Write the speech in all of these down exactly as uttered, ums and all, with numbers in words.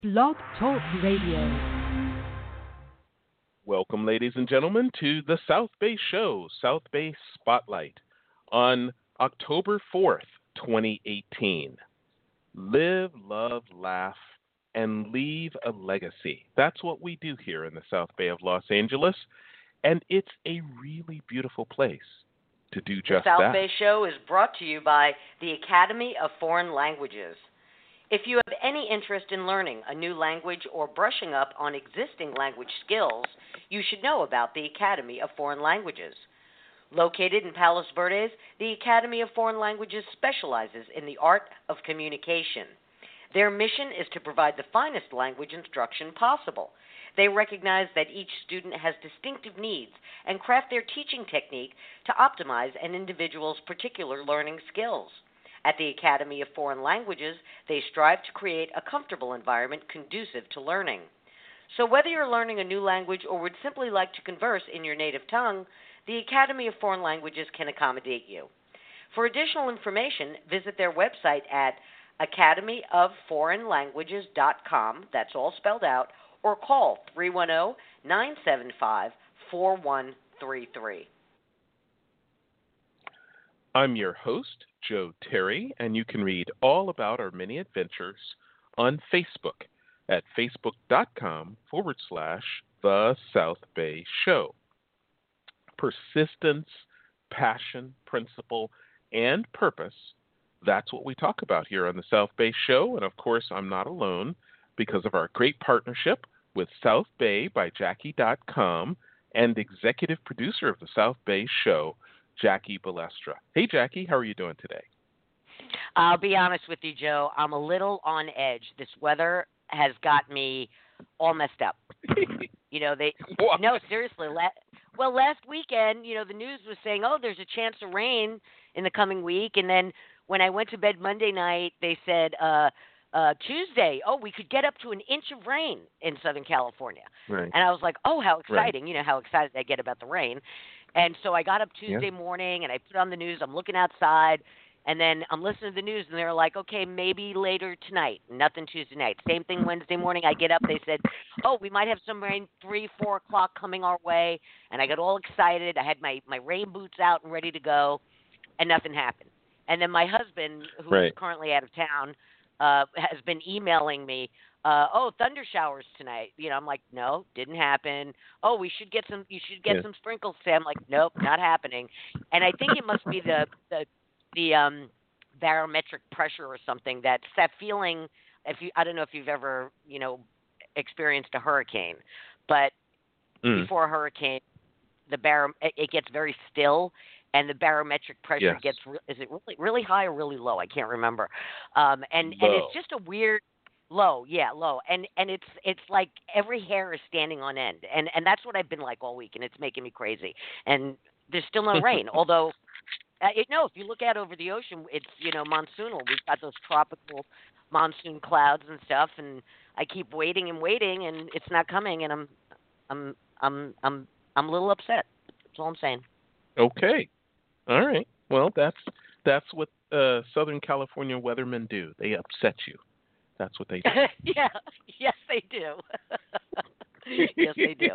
Blog Talk Radio. Welcome, ladies and gentlemen, to the South Bay Show, South Bay Spotlight, on October fourth, twenty eighteen. Live, love, laugh, and leave a legacy. That's what we do here in the South Bay of Los Angeles, and it's a really beautiful place to do just that. The South that. Bay Show is brought to you by the Academy of Foreign Languages. If you have any interest in learning a new language or brushing up on existing language skills, you should know about the Academy of Foreign Languages. Located in Palos Verdes, the Academy of Foreign Languages specializes in the art of communication. Their mission is to provide the finest language instruction possible. They recognize that each student has distinctive needs and craft their teaching technique to optimize an individual's particular learning skills. At the Academy of Foreign Languages, they strive to create a comfortable environment conducive to learning. So whether you're learning a new language or would simply like to converse in your native tongue, the Academy of Foreign Languages can accommodate you. For additional information, visit their website at academy of foreign languages dot com, that's all spelled out, or call three one zero, nine seven five, four one three three. I'm your host, Joe Terry, and you can read all about our many adventures on Facebook at facebook.com forward slash The South Bay Show. Persistence, passion, principle, and purpose, that's what we talk about here on the South Bay Show. And of course, I'm not alone because of our great partnership with South Bay by Jackie dot com and executive producer of the South Bay Show, Jackie Balestra. Hey, Jackie, how are you doing today? I'll be honest with you, Joe. I'm a little on edge. This weather has got me all messed up. You know, they What? no, seriously. La- well, last weekend, you know, the news was saying, oh, there's a chance of rain in the coming week. And then when I went to bed Monday night, they said uh, uh, Tuesday, oh, we could get up to an inch of rain in Southern California. Right. And I was like, oh, how exciting. Right. You know how excited I get about the rain. And so I got up Tuesday Yeah. morning and I put on the news. I'm looking outside. And then I'm listening to the news, and they're like, okay, maybe later tonight. Nothing Tuesday night. Same thing Wednesday morning. I get up. They said, oh, we might have some rain three, four o'clock coming our way. And I got all excited. I had my, my rain boots out and ready to go, and nothing happened. And then my husband, who's Right. currently out of town, uh, has been emailing me, uh, oh, thunder showers tonight. You know, I'm like, no, didn't happen. Oh, we should get some. You should get Yeah. some sprinkles today. I'm like, nope, not happening. And I think it must be the the the um, barometric pressure or something. That's that feeling. If you, I don't know if you've ever, you know, experienced a hurricane, but Mm. before a hurricane, the bar it, it gets very still, and the barometric pressure Yes. gets. re- Is it really really high or really low? I can't remember. Um, and and Low. it's just a weird. Low, yeah, low, and and it's it's like every hair is standing on end, and and that's what I've been like all week, and it's making me crazy. And there's still no rain, although. Uh, it, no, if you look out over the ocean, it's, you know, monsoonal. We've got those tropical monsoon clouds and stuff, and I keep waiting and waiting, and it's not coming, and I'm, I'm, I'm, I'm, I'm a little upset. That's all I'm saying. Okay. All right. Well, that's that's what uh, Southern California weathermen do. They upset you. That's what they do. Yeah, yes, they do. Yes, they do.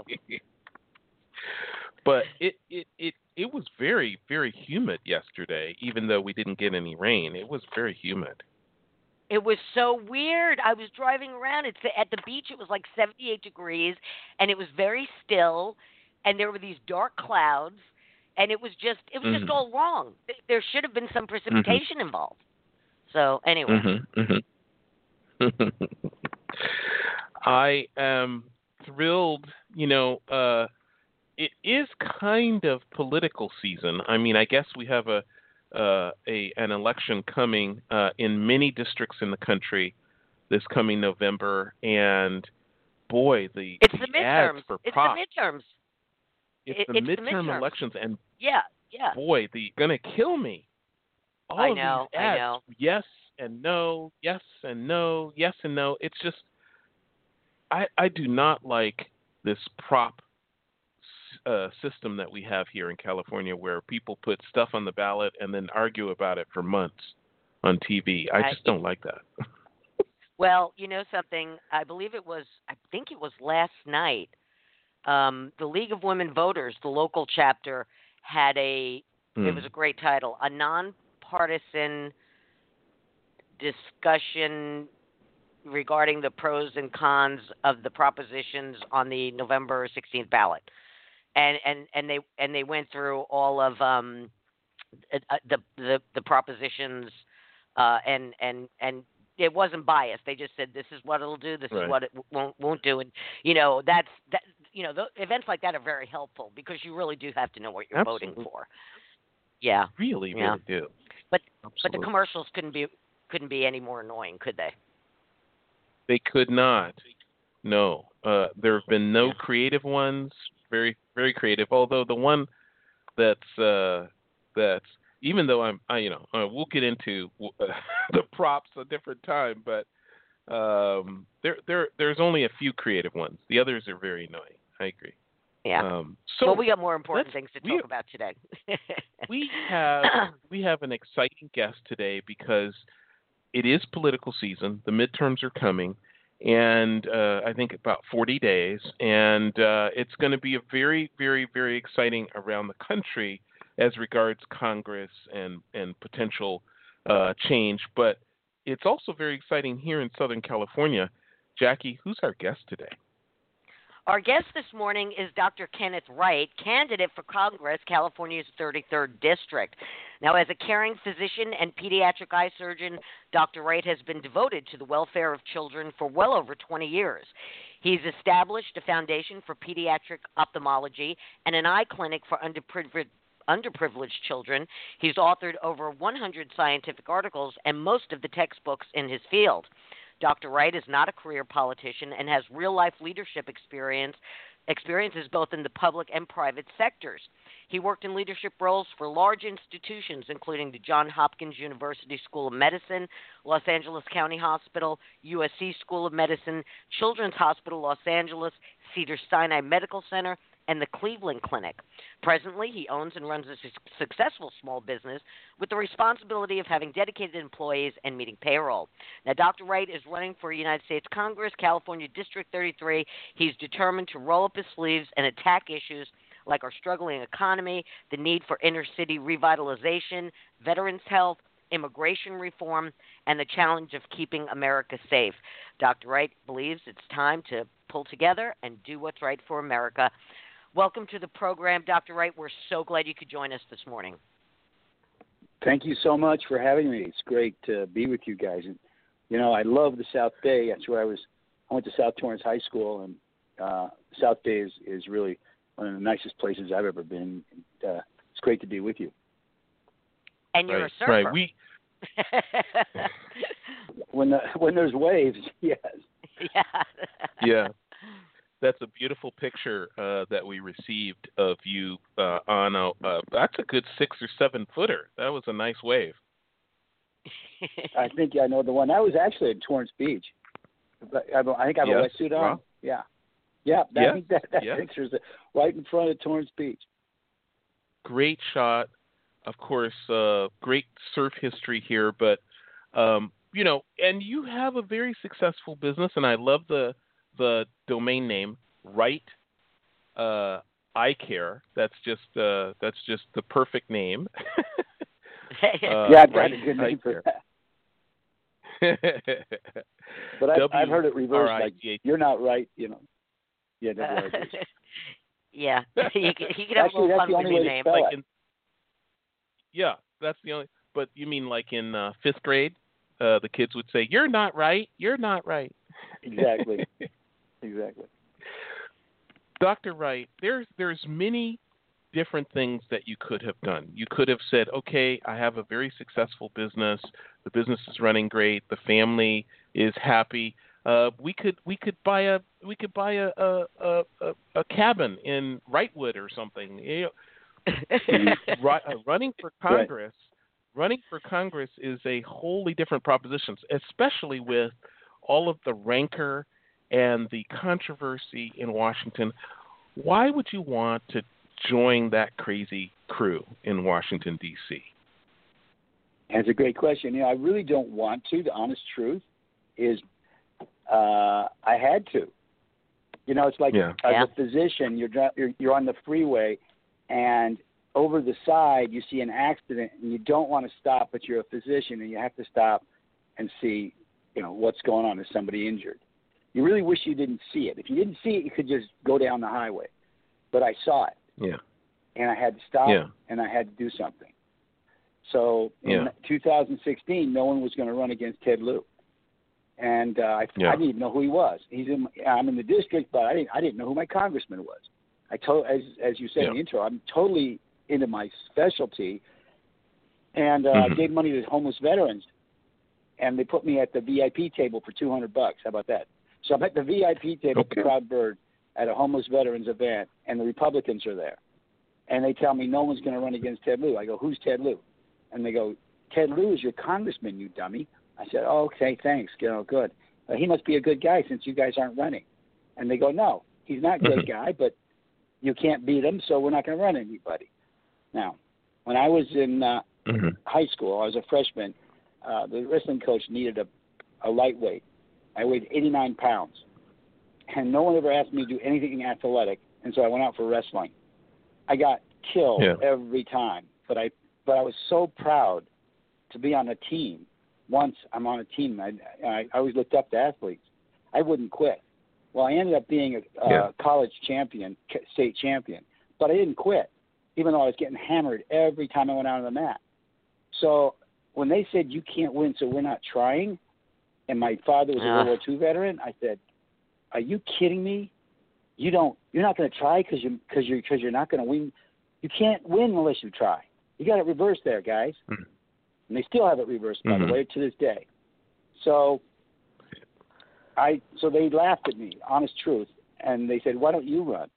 But it, it, it, it was very, very humid yesterday, even though we didn't get any rain. It was very humid. It was so weird. I was driving around. It's at the beach. It was like seventy-eight degrees, and it was very still, and there were these dark clouds, and it was just it was Mhm. just all wrong. There should have been some precipitation involved. So anyway, Mm-hmm, mm-hmm. I am thrilled. You know, uh, it is kind of political season. I mean, I guess we have a uh, a an election coming uh, in many districts in the country this coming November, and boy, the, it's the the ads midterms. for It's prop. the midterms. It's It- the it's the midterm midterms. elections, and Yeah, yeah. boy, the gonna kill me. All I of know, these I ads, know. yes and no, yes and no, yes and no. It's just, I I do not like this prop uh, system that we have here in California, where people put stuff on the ballot and then argue about it for months on T V. I Uh, just don't like that. Well, you know something. I believe it was. I think it was last night. Um, the League of Women Voters, the local chapter, had a. It Hmm. was a great title, a nonpartisan discussion regarding the pros and cons of the propositions on the November sixteenth ballot, and and and they and they went through all of um, uh, the the the propositions, uh, and and and it wasn't biased. They just said this is what it'll do, this is Right. what it won't won't do, and you know that's that. You know, the events like that are very helpful because you really do have to know what you're Absolutely. voting for. Yeah, Really, yeah. really do. But but the Absolutely. commercials couldn't be couldn't be any more annoying, could they? They could not. No. Uh, there have been no Yeah. creative ones. Very, very creative. Although the one that's uh, that's even though I'm, I, you know, uh, we'll get into uh, the props a different time, but um, there, there, there's only a few creative ones. The others are very annoying. I agree. Yeah. Um, so Well, we got more important let's things to we talk about today. we have we have an exciting guest today because it is political season. The midterms are coming, and uh, I think about forty days, and uh, it's going to be a very, very, very exciting around the country as regards Congress and and potential uh, change. But it's also very exciting here in Southern California. Jackie, who's our guest today? Our guest this morning is Doctor Kenneth Wright, candidate for Congress, California's thirty-third District. Now, as a caring physician and pediatric eye surgeon, Doctor Wright has been devoted to the welfare of children for well over twenty years. He's established a foundation for pediatric ophthalmology and an eye clinic for underprivileged underprivileged children. He's authored over one hundred scientific articles and most of the textbooks in his field. Doctor Wright is not a career politician and has real-life leadership experience, experiences both in the public and private sectors. He worked in leadership roles for large institutions, including the Johns Hopkins University School of Medicine, Los Angeles County Hospital, U S C School of Medicine, Children's Hospital Los Angeles, Cedars-Sinai Medical Center, and the Cleveland Clinic. Presently, he owns and runs a su- successful small business with the responsibility of having dedicated employees and meeting payroll. Now, Doctor Wright is running for United States Congress, California District thirty-three. He's determined to roll up his sleeves and attack issues like our struggling economy, the need for inner-city revitalization, veterans' health, immigration reform, and the challenge of keeping America safe. Doctor Wright believes it's time to pull together and do what's right for America. Welcome to the program, Doctor Wright. We're so glad you could join us this morning. Thank you so much for having me. It's great to be with you guys. And, you know, I love the South Bay. That's where I was. I went to South Torrance High School, and uh, South Bay is, is really one of the nicest places I've ever been. And, uh, it's great to be with you. And you're right, a surfer. Right. We. when the, when there's waves, yes. Yeah. Yeah. That's a beautiful picture uh, that we received of you uh, on a. Uh, that's a good six or seven footer. That was a nice wave. I think I know the one. That was actually at Torrance Beach. But I I think I have Yes. a wetsuit on. Wow. Yeah. Yeah. That, Yes. I think that, that Yes. picture's right in front of Torrance Beach. Great shot. Of course, uh, great surf history here, but um, you know, and you have a very successful business, and I love the the domain name, Wright uh, Eye Care. That's just uh, that's just the perfect name. uh, yeah, I've got Wright a good Eye name for Care. that. But I, I've heard it reversed, like, you're not right, you know. Yeah, Uh, W R T. yeah. you can, you can have Actually, a little that's fun the with only your way to name. spell like it. in, yeah, that's the only. But you mean like in uh, fifth grade, uh, the kids would say, "You're not right. You're not right." Exactly. Exactly. Doctor Wright, there's there's many different things that you could have done. You could have said, okay, I have a very successful business. The business is running great. The family is happy. Uh, we could we could buy a we could buy a a, a, a, a cabin in Wrightwood or something. You know, ru- uh, running for Congress, right. running for Congress is a wholly different proposition, especially with all of the rancor and the controversy in Washington. Why would you want to join that crazy crew in Washington, D C? That's a great question. You know, I really don't want to. The honest truth is uh, I had to. You know, it's like Yeah. as Yeah. a physician, you're, dri- you're you're on the freeway, and over the side you see an accident, and you don't want to stop, but you're a physician, and you have to stop and see, you know, what's going on. Is somebody injured? You really wish you didn't see it. If you didn't see it, you could just go down the highway. But I saw it, Yeah. and I had to stop, Yeah. and I had to do something. So in Yeah. two thousand sixteen, no one was going to run against Ted Lieu. And uh, I, Yeah. I didn't even know who he was. He's in. I'm in the district, but I didn't. I didn't know who my congressman was. I told, as as you said Yeah. in the intro, I'm totally into my specialty, and uh, Mhm. I gave money to homeless veterans, and they put me at the V I P table for two hundred bucks. How about that? So I'm at the V I P table at Okay. the Proud Bird at a homeless veterans event, and the Republicans are there, and they tell me no one's going to run against Ted Lieu. I go, who's Ted Lieu? And they go, Ted Lieu is your congressman, you dummy. I said, oh, okay, thanks. You know, good. Uh, he must be a good guy since you guys aren't running. And they go, no, he's not a good Mhm. guy, but you can't beat him, so we're not going to run anybody. Now, when I was in uh, Mhm. high school, I was a freshman, uh, the wrestling coach needed a, a lightweight. I weighed eighty-nine pounds, and no one ever asked me to do anything athletic, and so I went out for wrestling. I got killed Yeah. every time, but I but I was so proud to be on a team. Once I'm on a team, I, I, I always looked up to athletes. I wouldn't quit. Well, I ended up being a, a Yeah. college champion, ca- state champion, but I didn't quit, even though I was getting hammered every time I went out on the mat. So when they said you can't win, so we're not trying, and my father was a Ah. World War Two veteran, I said, "Are you kidding me? You don't. You're not going to try because you because you're because you're not going to win. You can't win unless you try. You got it reversed there, guys." Mhm. And they still have it reversed, by Mhm. the way, to this day. So I so they laughed at me, honest truth, and they said, "Why don't you run?"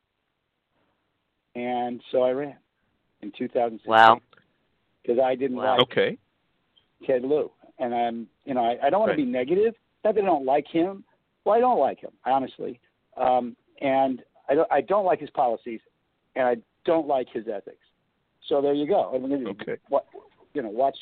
And so I ran in two thousand sixteen. Wow. Because I didn't Wow. like Okay. Ted Lieu, and I'm, you know, I, I don't want Right. to be negative. Not that I don't like him. Well, I don't like him, honestly, um, and I don't, I don't like his policies, and I don't like his ethics. So there you go. I mean, Okay. What, you know, watch.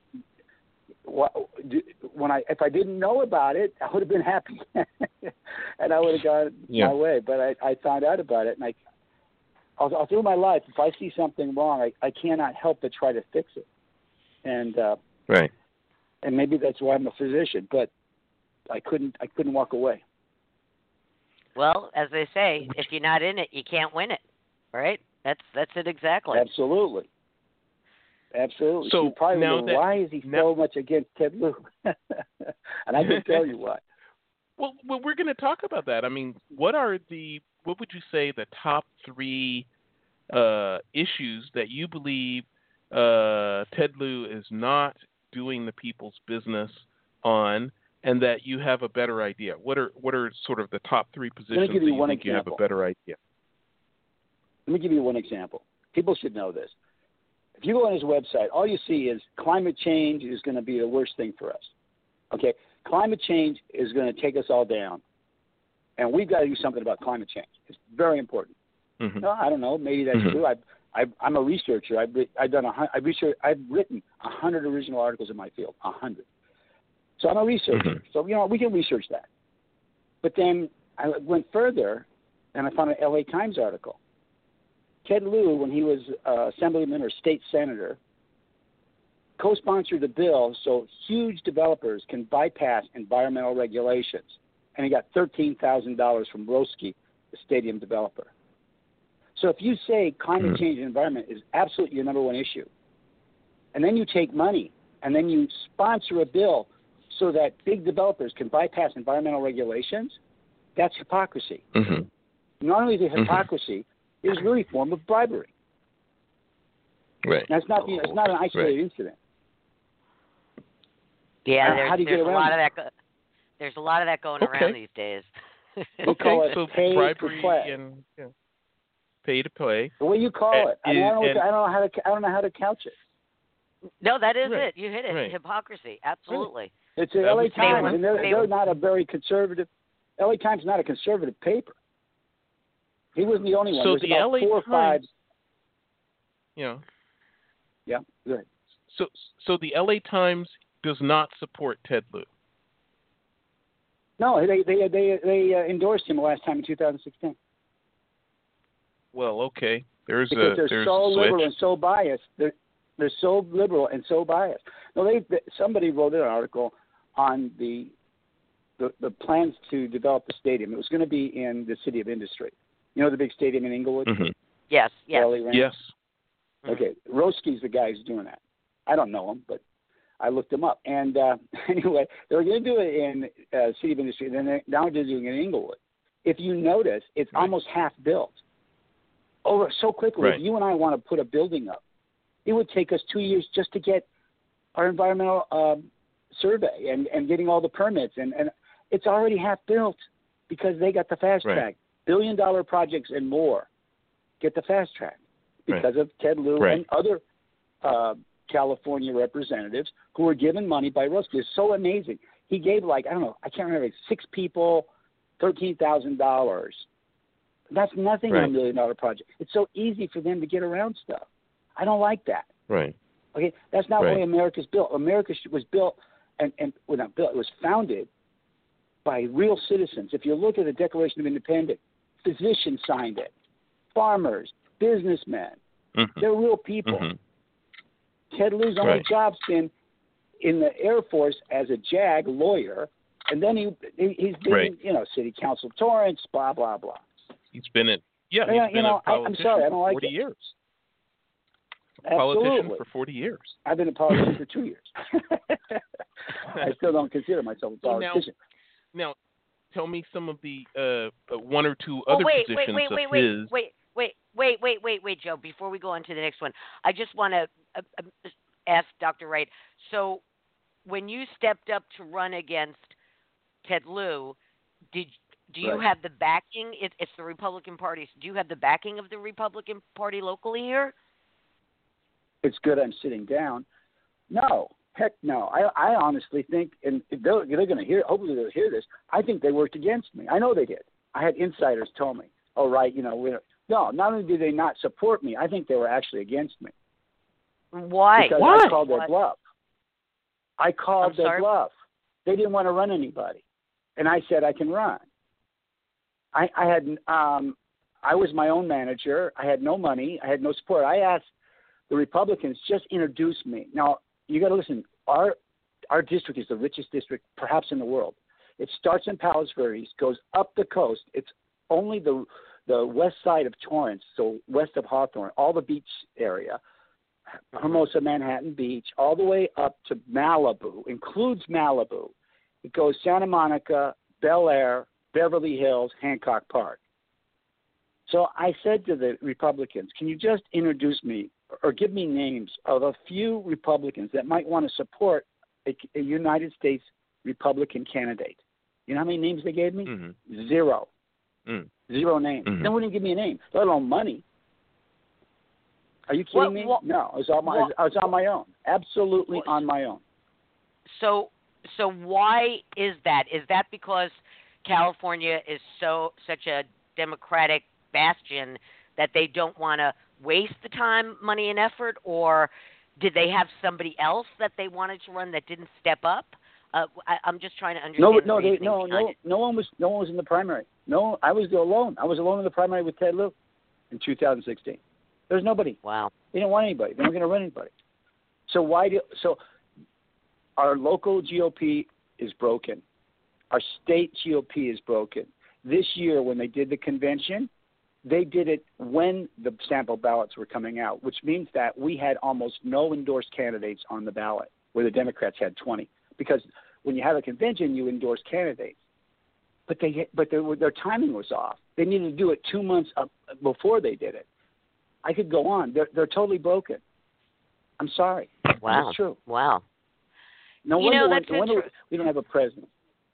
What, do, when I if I didn't know about it, I would have been happy, and I would have gone Yeah. my way. But I, I found out about it, and I, all, all through my life, if I see something wrong, I, I cannot help but try to fix it. And uh, Right. and maybe that's why I'm a physician, but I couldn't I couldn't walk away. Well, as they say, if you're not in it, you can't win it. Right? That's that's it exactly. Absolutely. Absolutely. So you probably now wonder, that- why is he now- so much against Ted Lieu? And I can tell you why. Well, well we're going to talk about that. I mean, what are the what would you say the top three uh, issues that you believe uh, Ted Lieu is not doing the people's business on, and that you have a better idea? What are what are sort of the top three positions give that you you one think you have a example. better idea? Let me give you one example. People should know this. If you go on his website, all you see is climate change is going to be the worst thing for us. Okay? Climate change is going to take us all down. And we've got to do something about climate change. It's very important. Mm-hmm. No, I don't know. Maybe that's Mhm. true. I've, I've, I'm a researcher. I've, re- I've done a hun- I've, research, I've written a hundred original articles in my field. A hundred. So I'm a researcher. Mhm. So you know we can research that. But then I went further, and I found an L A Times article. Ted Lieu, when he was uh, assemblyman or state senator, co-sponsored a bill so huge developers can bypass environmental regulations, and he got thirteen thousand dollars from Broski, the stadium developer. So if you say climate Mhm. change and environment is absolutely your number one issue, and then you take money and then you sponsor a bill so that big developers can bypass environmental regulations, that's hypocrisy. Mm-hmm. Not only is it Mhm. hypocrisy, it is really a form of bribery. Right. That's not the, it's not an isolated incident. Yeah, How- there's, how do you there's get a around lot it? of that. Go- there's a lot of that going Okay. around these days. We call Okay, it so pay to bribery play. and yeah, pay to play. The way you call Uh, it, I, mean, I, don't know what and- to, I don't know how to I don't know how to couch it. No, that is Right. it. You hit it. Right. Hypocrisy. Absolutely. It's the That L A was- They Times, were- and they're, they they're were- not a very conservative. L A Times is not a conservative paper. He wasn't the only one. So There's the about L A four or five. Times, you know, Yeah, good. so so the L A Times does not support Ted Lieu. No, they they they they uh, endorsed him last time in two thousand sixteen. Well, okay. There's because a they're there's so a switch. liberal and so biased. They're they're so liberal and so biased. No, they somebody wrote an article on the the, the plans to develop the stadium. It was going to be in the City of Industry. You know the big stadium in Inglewood? Mm-hmm. Yes, yes. Yes. Okay, Roski's the guy who's doing that. I don't know him, but I looked him up. And uh, anyway, they were going to do it in uh, City of Industry, and then they, now they're doing it in Inglewood. If you notice, it's Right. almost half built. Over so quickly. Right. If you and I want to put a building up, it would take us two years just to get our environmental um, survey and, and getting all the permits. And, and it's already half built because they got the fast Right. track. Billion dollar projects and more get the fast track because Right. of Ted Lieu Right. and other uh, California representatives who were given money by Roski. It's so amazing. He gave like, I don't know, I can't remember, six people, thirteen thousand dollars. That's nothing Right. on a million dollar project. It's so easy for them to get around stuff. I don't like that. Right. Okay, that's not Right. the way America's built. America was built, and, and well, not built, it was founded by real citizens. If you look at the Declaration of Independence, physicians signed it, farmers, businessmen. Mm-hmm. They're real people. Mm-hmm. Ted Lieu's only Right. job's been in the Air Force as a JAG lawyer, and then he, he he's been, Right. you know, City Council Torrance, blah blah blah. He's been in yeah, Yeah, he's you been know, a I- I'm politician sorry, I don't for like forty it. years. A politician Absolutely. for forty years. I've been a politician for two years. I still don't consider myself a So now- politician. Now, tell me some of the uh, uh, one or two Oh, other wait, wait, positions wait, of wait, wait, his. wait, wait, wait, wait, wait, wait, Joe. Before we go on to the next one, I just want to uh, uh, ask Doctor Wright. So, when you stepped up to run against Ted Lieu, did do you Right. have the backing? It, it's the Republican Party. Do you have the backing of the Republican Party locally here? It's good I'm sitting down. No, heck no. I, I honestly think, and they're, they're going to hear, hopefully they'll hear this, I think they worked against me. I know they did. I had insiders tell me, oh, right, you know, we're, no, not only did they not support me, I think they were actually against me. Why? Because Why? I called their What? bluff. I called I'm their sorry? bluff. They didn't want to run anybody. And I said, I can run. I, I had, um, I was my own manager. I had no money. I had no support. I asked the Republicans, just introduce me. Now, you got to listen. Our our district is the richest district, perhaps in the world. It starts in Palos Verdes, goes up the coast. It's only the the west side of Torrance, so west of Hawthorne, all the beach area, Hermosa, Manhattan Beach, all the way up to Malibu, includes Malibu. It goes Santa Monica, Bel Air, Beverly Hills, Hancock Park. So I said to the Republicans, can you just introduce me or give me names of a few Republicans that might want to support a, a United States Republican candidate? You know how many names they gave me? Mm-hmm. Zero. Mm. Zero names. Mhm. They wouldn't give me a name, let alone money. Are you kidding What- me? what- no, I was on my what- I was on my own. Absolutely What- on my own. So, so why is that? Is that because California is so such a Democratic bastion that they don't want to waste the time, money, and effort, or did they have somebody else that they wanted to run that didn't step up? Uh, I, I'm just trying to understand. No, the no, they, reasoning no, behind no, it. no one was, no one was in the primary. No, I was alone. I was alone in the primary with Ted Lieu in two thousand sixteen. There's nobody. Wow. They didn't want anybody. They weren't going to run anybody. So why do? So our local G O P is broken. Our state G O P is broken. This year, when they did the convention, they did it when the sample ballots were coming out, which means that we had almost no endorsed candidates on the ballot, where the Democrats had twenty. Because when you have a convention, you endorse candidates. But they, but they were, their timing was off. They needed to do it two months up before they did it. I could go on. They're they're totally broken. I'm sorry. Wow. It's true. Wow. No You wonder, know, when- that's no wonder inter- we don't have a president.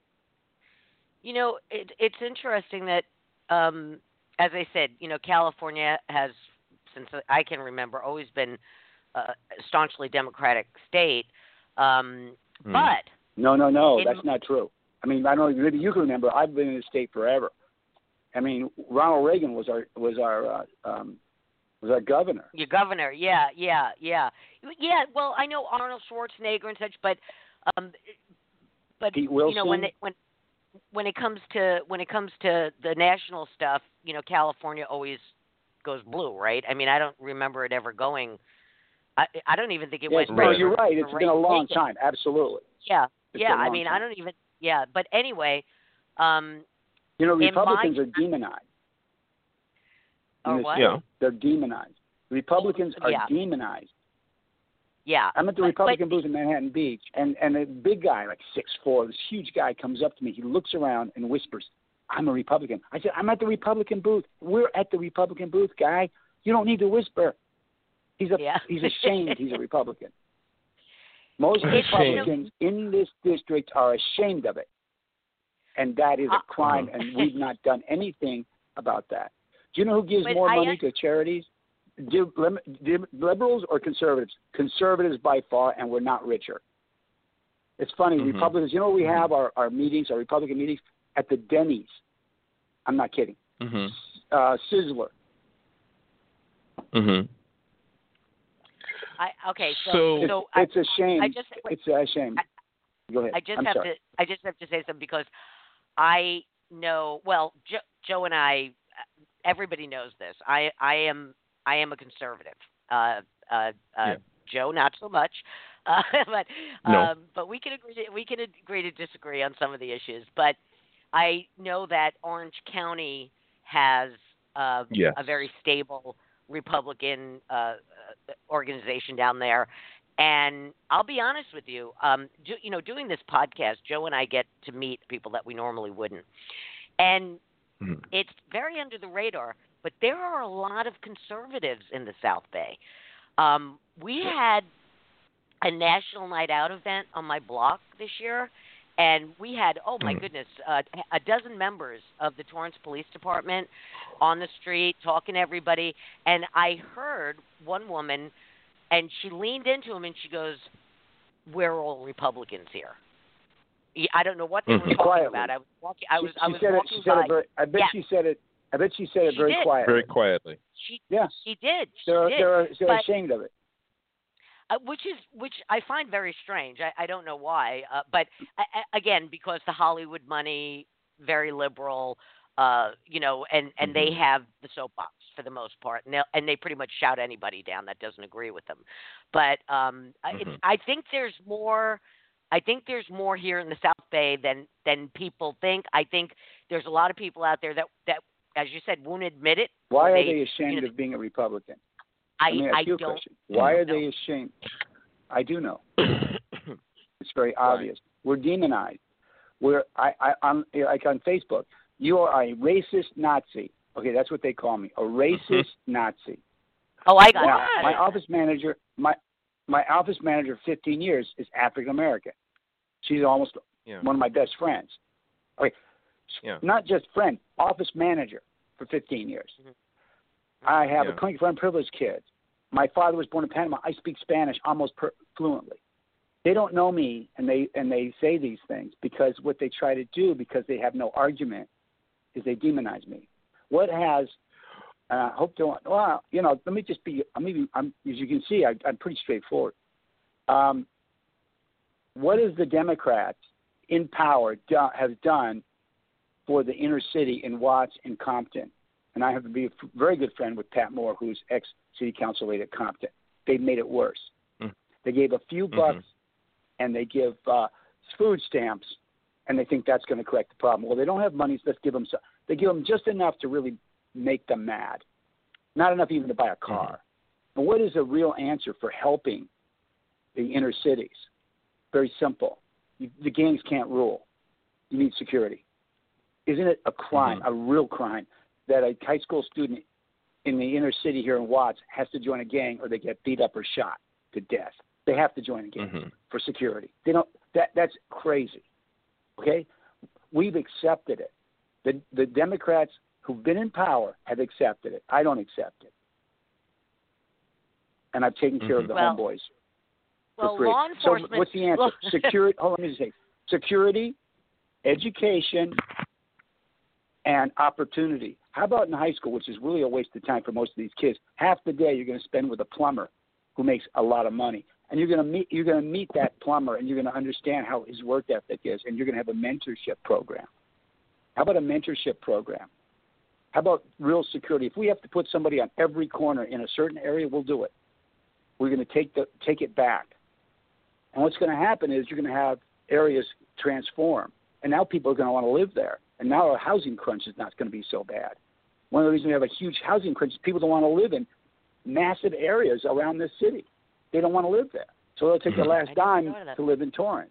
You know, it, it's interesting that, um, as I said, you know, California has, since I can remember, always been a staunchly Democratic state. Um, Hmm. But No, no, no. In- That's not true. I mean, I don't know. Maybe you can remember. I've been in the state forever. I mean, Ronald Reagan was our was our uh, um, was our governor. your governor, yeah, yeah, yeah, yeah. Well, I know Arnold Schwarzenegger and such, but, um, but Pete you know when Wilson. they when when it comes to when it comes to the national stuff, you know, California always goes blue, right? I mean, I don't remember it ever going. I I don't even think it Yes, went. no, Right. you're right. It's for been a long Reagan. time. Absolutely. Yeah, It's yeah. been a I long mean, time. I don't even. Yeah, but anyway, um, You know, in Republicans my- are demonized. In Or this what? state. Yeah. They're demonized. Republicans are Yeah. demonized. yeah. I'm at the but, Republican but, booth in Manhattan Beach, and, and a big guy, like six foot four, this huge guy comes up to me. He looks around and whispers, I'm a Republican. I said, I'm at the Republican booth. We're at the Republican booth, guy. You don't need to whisper. He's a Yeah. he's ashamed he's a Republican. Most Ashamed. Republicans in this district are ashamed of it. And that is Uh, a crime, and we've not done anything about that. Do you know who gives But more I- money to charities? Do, do liberals or conservatives? Conservatives by far, and we're not richer. It's funny, Mhm. Republicans, you know, we have our, our meetings, our Republican meetings at the Denny's. I'm not kidding. Mm-hmm. Uh, Sizzler. Mm-hmm. I okay. So, So- It's, so it's I, a shame. I just it's a shame. Go ahead. I just I'm have sorry. to I just have to say something because I know well jo- Joe and I everybody knows this. I I am I am a conservative. Uh, uh, uh, Yeah. Joe not so much. Uh, but No. um, but we can agree to, we can agree to disagree on some of the issues. But I know that Orange County has uh, Yes. a very stable Republican uh, uh, organization down there. And I'll be honest with you, um, do, you know, doing this podcast, Joe and I get to meet people that we normally wouldn't. And Mhm. it's very under the radar, but there are a lot of conservatives in the South Bay. Um, we had a national night out event on my block this year, and we had, oh my Mm. goodness, uh, a dozen members of the Torrance Police Department on the street talking to everybody. And I heard one woman, and she leaned into him and she goes, "We're all Republicans here." Yeah, I don't know what they were Mhm. talking Quietly. about. I was walking. I was. she, I she was said it. walking She said by. it very. I bet Yeah. she said it. I bet she said it She very did. quietly. Very quietly. She. Yeah. She did. She They're did. they're, they're But- ashamed of it. Uh, which is which I find very strange. I, I don't know why, uh, but I, I, again, because the Hollywood money, very liberal, uh, you know, and, and they Mhm. have the soapbox for the most part, and they and they pretty much shout anybody down that doesn't agree with them. But um, I- it's, Mhm. I think there's more. I think there's more here in the South Bay than than people think. I think there's a lot of people out there that that, as you said, won't admit it. Why are They- they ashamed you know, of being a Republican? I Let me ask I you a don't. question. Why are know. they ashamed? I do know. It's very obvious. We're demonized. We're I, I on like on Facebook. You are a racist Nazi. Okay, that's what they call me. A racist Nazi. Oh, I got Now, that. my office manager, my my office manager, for fifteen years, is African American. She's almost Yeah. one of my best friends. Okay, Yeah. not just friend, office manager for fifteen years. I have Yeah. a coming from privileged kid. My father was born in Panama. I speak Spanish almost per- fluently. They don't know me, and they and they say these things because what they try to do, because they have no argument, is they demonize me. What has uh, I hope to well, you know, let me just be. I'm even. I'm as you can see, I, I'm pretty straightforward. Um, what is the Democrats in power do, have done for the inner city in Watts and Compton? And I have to be a f- very good friend with Pat Moore, who's ex-city council aide at Compton. They've made it worse. Mm. They gave a few bucks, and they give uh, food stamps, and they think that's going to correct the problem. Well, they don't have money, so let's give them some. They give them just enough to really make them mad, not enough even to buy a car. Mhm. But what is a real answer for helping the inner cities? Very simple. You, the gangs can't rule. You need security. Isn't it a crime, Mhm. a real crime, that a high school student in the inner city here in Watts has to join a gang or they get beat up or shot to death? They have to join a gang Mhm. for security. They don't. That that's crazy. Okay, we've accepted it. The the Democrats who've been in power have accepted it. I don't accept it, and I've taken care of Mhm. the Well, homeboys for Well, free. law So enforcement. what's the answer? Well- Security. Hold on, let me just say security, education, and opportunity. How about in high school, which is really a waste of time for most of these kids? Half the day you're going to spend with a plumber who makes a lot of money, and you're going to meet you're going to meet that plumber, and you're going to understand how his work ethic is, and you're going to have a mentorship program. How about a mentorship program? How about real security? If we have to put somebody on every corner in a certain area, we'll do it. We're going to take the take it back. And what's going to happen is you're going to have areas transform. And now people are going to want to live there. And now our housing crunch is not going to be so bad. One of the reasons we have a huge housing crunch is people don't want to live in massive areas around this city. They don't want to live there. So they'll take the last dime to live in Torrance.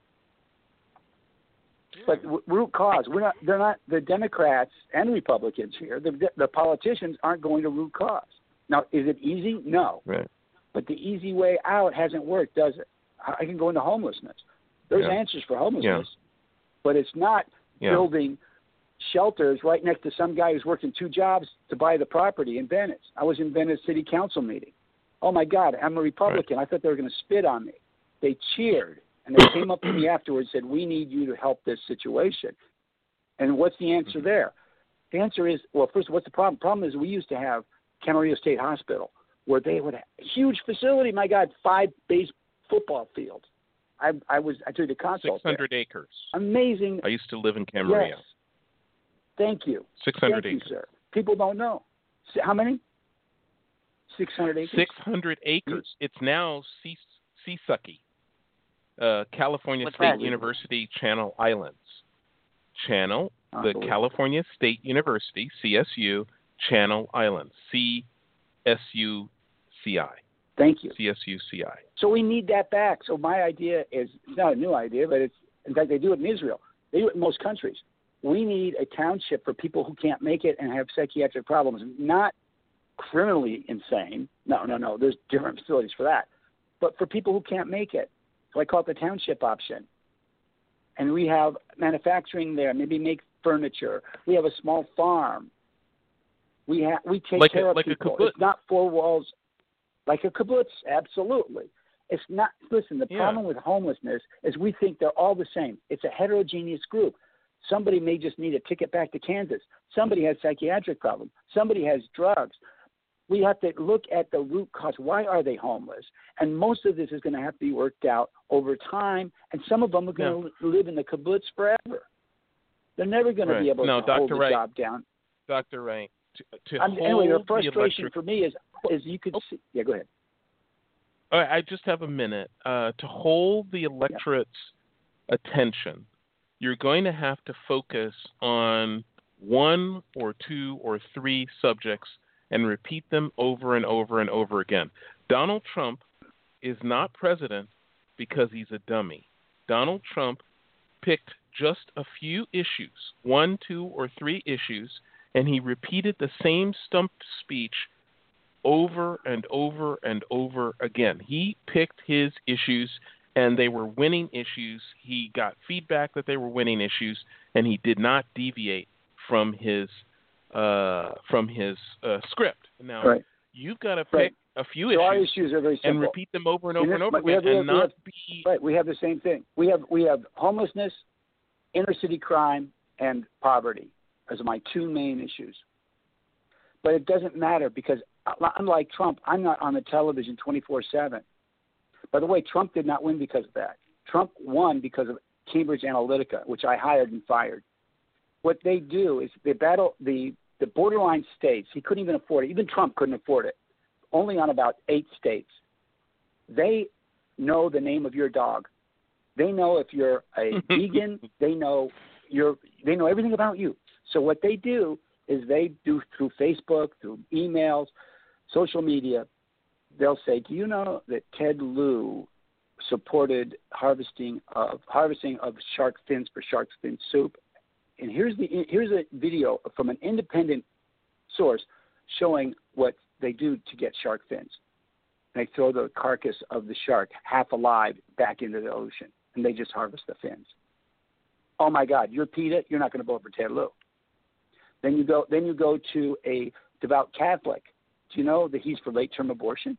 But w- root cause, we're not. They're not. The Democrats and Republicans here. The, the politicians aren't going to root cause. Now, is it easy? No. Right. But the easy way out hasn't worked, does it? I can go into homelessness. There's yeah. answers for homelessness, yeah. but it's not yeah. building shelters right next to some guy who's working two jobs to buy the property in Venice. I was in Venice City Council meeting. Oh my God, I'm a Republican. Right. I thought they were going to spit on me. They cheered. And they came up to me afterwards and said, we need you to help this situation. And what's the answer mm-hmm. there? The answer is, well, first, what's the problem? The problem is we used to have Camarillo State Hospital where they would have a huge facility, my God, five base football fields. I, I was I took the consult six hundred there. acres. Amazing. I used to live in Camarillo. Yes. Thank you. six hundred Thank acres. you, sir. People don't know. How many? six hundred acres? six hundred acres. It's now Seasucky. Uh, California What's State that? University Channel Islands. Channel, the Unbelievable. California State University, C S U, Channel Islands, C S U C I. Thank you. C S U C I. So we need that back. So my idea is, it's not a new idea, but it's, in fact, they do it in Israel. They do it in most countries. We need a township for people who can't make it and have psychiatric problems, not criminally insane. No, no, no. There's different facilities for that. But for people who can't make it. So I call it the township option. And we have manufacturing there, maybe make furniture. We have a small farm. We have we take like care a, of like people. A kibbutz. It's not four walls. Like a kibbutz, absolutely. It's not. Listen, the yeah. problem with homelessness is we think they're all the same. It's a heterogeneous group. Somebody may just need a ticket back to Kansas. Somebody has psychiatric problems. Somebody has drugs. We have to look at the root cause. Why are they homeless? And most of this is going to have to be worked out over time. And some of them are going yeah. to live in the kibbutz forever. They're never going right. to be able no, to Doctor hold the Wright, job down. Doctor Wright, to, to um, hold anyway, the the frustration electric... for me is, is you could oh. see. Yeah, go ahead. All right, I just have a minute. Uh, to hold the electorate's yeah. attention, you're going to have to focus on one or two or three subjects and repeat them over and over and over again. Donald Trump is not president because he's a dummy. Donald Trump picked just a few issues, one, two, or three issues, and he repeated the same stump speech over and over and over again. He picked his issues, and they were winning issues. He got feedback that they were winning issues, and he did not deviate from his uh, from his uh, script. Now, right. you've got to pick right. a few so issues, our issues are very simple. and repeat them over and over this, and over we again, have, and we have, not we have, be right. We have the same thing. We have we have homelessness, inner city crime, and poverty as my two main issues. But it doesn't matter because unlike Trump, I'm not on the television twenty-four seven. By the way, Trump did not win because of that. Trump won because of Cambridge Analytica, which I hired and fired. What they do is they battle the, the borderline states. He couldn't even afford it. Even Trump couldn't afford it. Only on about eight states. They know the name of your dog. They know if you're a vegan. They know you're, they know everything about you. So what they do is they do through Facebook, through emails, social media, they'll say, do you know that Ted Lieu supported harvesting of harvesting of shark fins for shark fin soup? And here's the here's a video from an independent source showing what they do to get shark fins. They throw the carcass of the shark half alive back into the ocean, and they just harvest the fins. Oh my God, you're PETA, you're not going to vote for Ted Lieu. Then you go then you go to a devout Catholic. Do you know that he's for late-term abortion?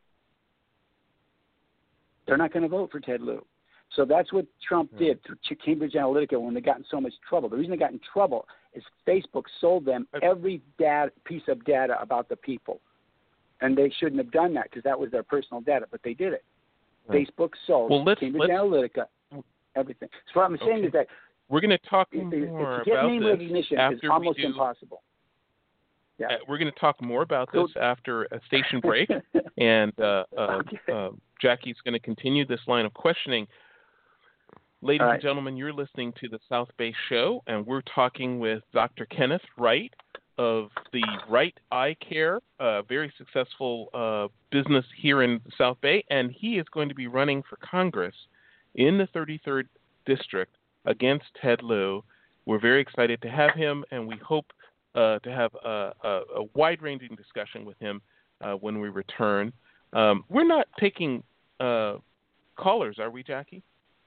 They're not going to vote for Ted Lieu. So that's what Trump did to Cambridge Analytica when they got in so much trouble. The reason they got in trouble is Facebook sold them every data, piece of data about the people. And they shouldn't have done that because that was their personal data, but they did it. Right. Facebook sold well, let's, Cambridge let's, Analytica everything. So what I'm saying okay. is that we're going to talk It- it- more to get about name this recognition after is almost we do. impossible. Yeah. Uh, we're going to talk more about So- this after a station break, and uh, uh, Okay. uh, Jackie's going to continue this line of questioning. Ladies All right. and gentlemen, you're listening to the South Bay Show, and we're talking with Doctor Kenneth Wright of the Wright Eye Care, a very successful uh, business here in the South Bay, and he is going to be running for Congress in the thirty-third District against Ted Lieu. We're very excited to have him, and we hope uh, to have a, a, a wide-ranging discussion with him uh, when we return. Um, we're not taking uh, callers, are we, Jackie?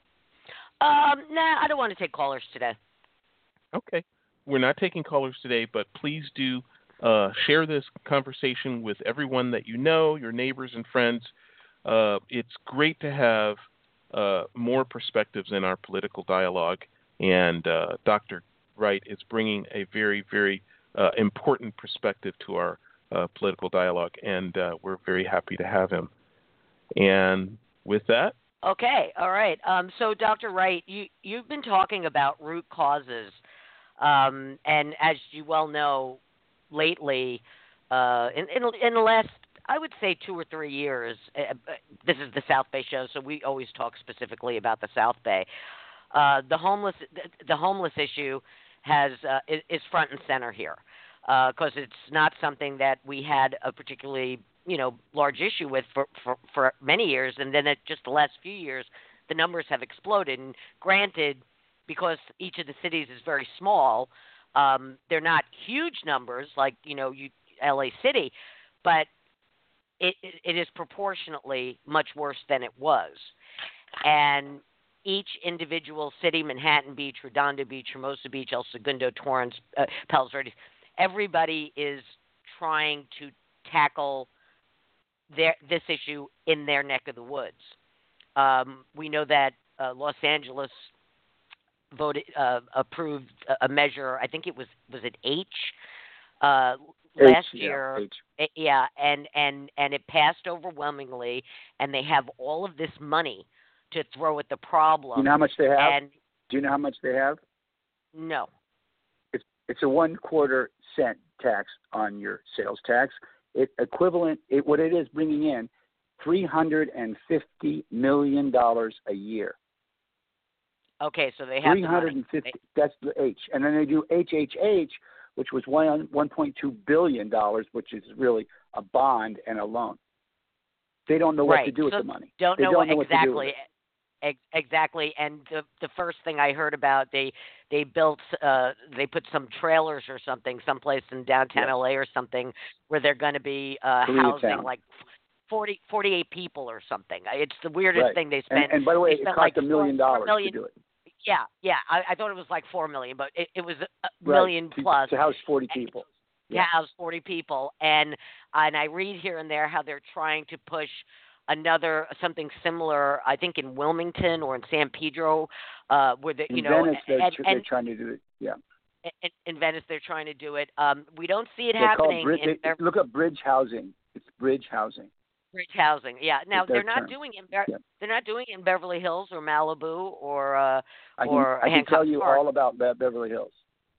Um, nah, I don't want to take callers today. Okay. We're not taking callers today, but please do uh, share this conversation with everyone that you know, your neighbors and friends. Uh, it's great to have uh, more perspectives in our political dialogue, and uh, Doctor Wright is bringing a very, very uh, important perspective to our uh, political dialogue, and uh, we're very happy to have him. And with that, Okay, all right. Um, so, Doctor Wright, you, you've been talking about root causes, um, and as you well know, lately, uh, in, in, in the last, I would say, two or three years, uh, this is the South Bay Show, so we always talk specifically about the South Bay. Uh, the homeless, the homeless issue has uh, is, is front and center here because uh, it's not something that we had a particularly you know, large issue with for, for, for many years, and then at just the last few years, the numbers have exploded. And granted, because each of the cities is very small, um, they're not huge numbers like, you know, you, L A City, but it, it, it is proportionately much worse than it was. And each individual city, Manhattan Beach, Redondo Beach, Hermosa Beach, El Segundo, Torrance, uh, Palos Verdes, everybody is trying to tackle Their, this issue in their neck of the woods. Um, we know that uh, Los Angeles voted uh, approved a, a measure. I think it was was it H uh, last H, year. Yeah, H. It, yeah, and and and it passed overwhelmingly, and they have all of this money to throw at the problem. You know how much they have? And Do you know how much they have? no, It's it's a one quarter cent tax on your sales tax. It equivalent, it, what it is bringing in, three hundred fifty million dollars a year. okay, so they have three hundred fifty. That's the H, and then they do H H H, which was one one point two billion dollars, which is really a bond and a loan. They don't know what right. to do with so the money. Don't they know, don't what, know exactly. what to do with it. Ex- Exactly, and the the first thing I heard about they they built uh they put some trailers or something someplace in downtown Yeah. L A or something where they're going to be uh, housing Koreatown. like forty, forty-eight people or something. It's the weirdest Right. thing they And, spent. and by the way, they it spent cost like a million four, four dollars million, to do it. Yeah, yeah, I, I thought it was like four million, but it, it was a Right. million to, plus. to house forty And people. to Yeah. house forty people, and and I read here and there how they're trying to push another something similar, I think in Wilmington or in San Pedro, uh, where the In you know, Venice, they're, and, tr- and they're trying to do it. Yeah. in, in Venice they're trying to do it. Um, we don't see it They're called happening bridge, in they, Bev- look up bridge housing. It's bridge housing. bridge housing. Yeah, now It's their they're not term. doing it. In Be- Yeah. They're not doing it in Beverly Hills or Malibu or uh, I can, or I can Hancock tell you Park. all about Be- Beverly Hills.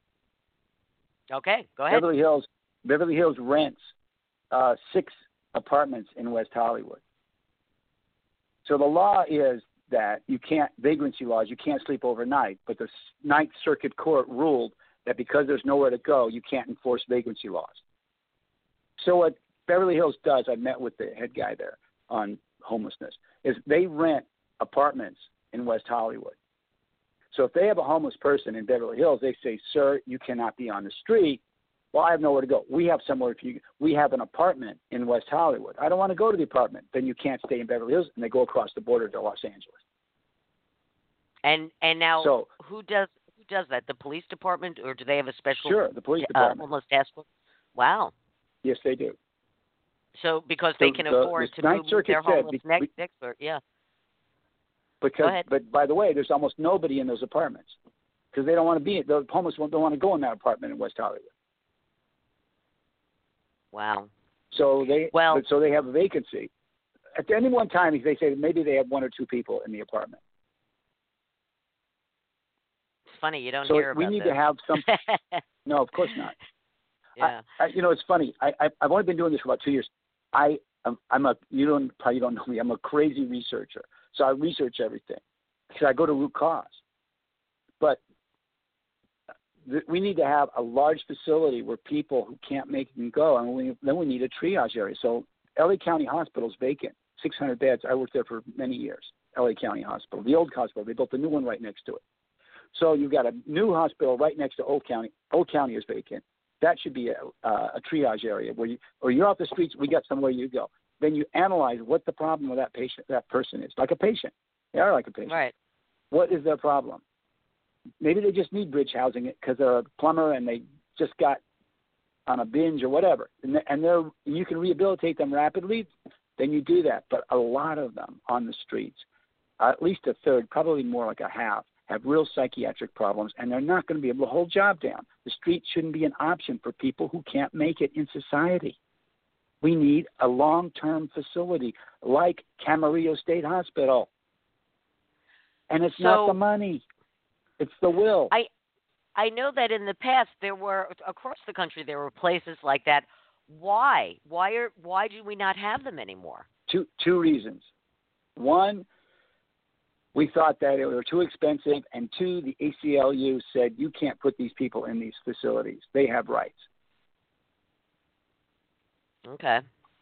Okay, go ahead. Beverly Hills, Beverly Hills rents uh, six apartments in West Hollywood. So the law is that you can't, vagrancy laws, you can't sleep overnight. But the Ninth Circuit Court ruled that because there's nowhere to go, you can't enforce vagrancy laws. So what Beverly Hills does, I met with the head guy there on homelessness, is they rent apartments in West Hollywood. So if they have a homeless person in Beverly Hills, they say, sir, you cannot be on the street. Well, I have nowhere to go. We have somewhere. If you, we have an apartment in West Hollywood. I don't want to go to the apartment. Then you can't stay in Beverly Hills, and they go across the border to Los Angeles. And and now So- who does who does that? The police department, or do they have a special Sure, the police uh, department. homeless task force? Wow. Yes, they do. So because they The- can the- afford the to Ninth move Circuit their said homeless we- next we- expert, yeah. Because, ahead. but by the way, there's almost nobody in those apartments because they don't want to be. The homeless don't want to go in that apartment in West Hollywood. Wow. So they Well- so they have a vacancy. At any one time, they say maybe they have one or two people in the apartment. funny. You don't so hear we about need this. to have some. No, of course not. Yeah. I, I, you know, it's funny. I, I I've only been doing this for about two years. I I'm, I'm a you don't probably don't know me. I'm a crazy researcher. So I research everything because I go to root cause. But th- we need to have a large facility where people who can't make it can go, and we, then we need a triage area. So L A County Hospital is vacant, six hundred beds. I worked there for many years. L A County Hospital, the old hospital. They built a new one right next to it. So you've got a new hospital right next to Old County. Old County is vacant. That should be a, uh, a triage area where you, or you're off the streets. We got somewhere you go. Then you analyze what the problem with that patient, that person is, like a patient. They are like a patient. Right. What is their problem? Maybe they just need bridge housing because they're a plumber and they just got on a binge or whatever, and, they, and they're and you can rehabilitate them rapidly. Then you do that. But a lot of them on the streets, uh, at least a third, probably more like a half, have real psychiatric problems, and they're not going to be able to hold job down. The street shouldn't be an option for people who can't make it in society. We need a long-term facility like Camarillo State Hospital. And it's So, not the money. It's the will. I I know that in the past there were across the country there were places like that. Why? Why are why do we not have them anymore? Two two reasons. One, we thought that they were too expensive, and two, the A C L U said you can't put these people in these facilities. They have rights. Okay.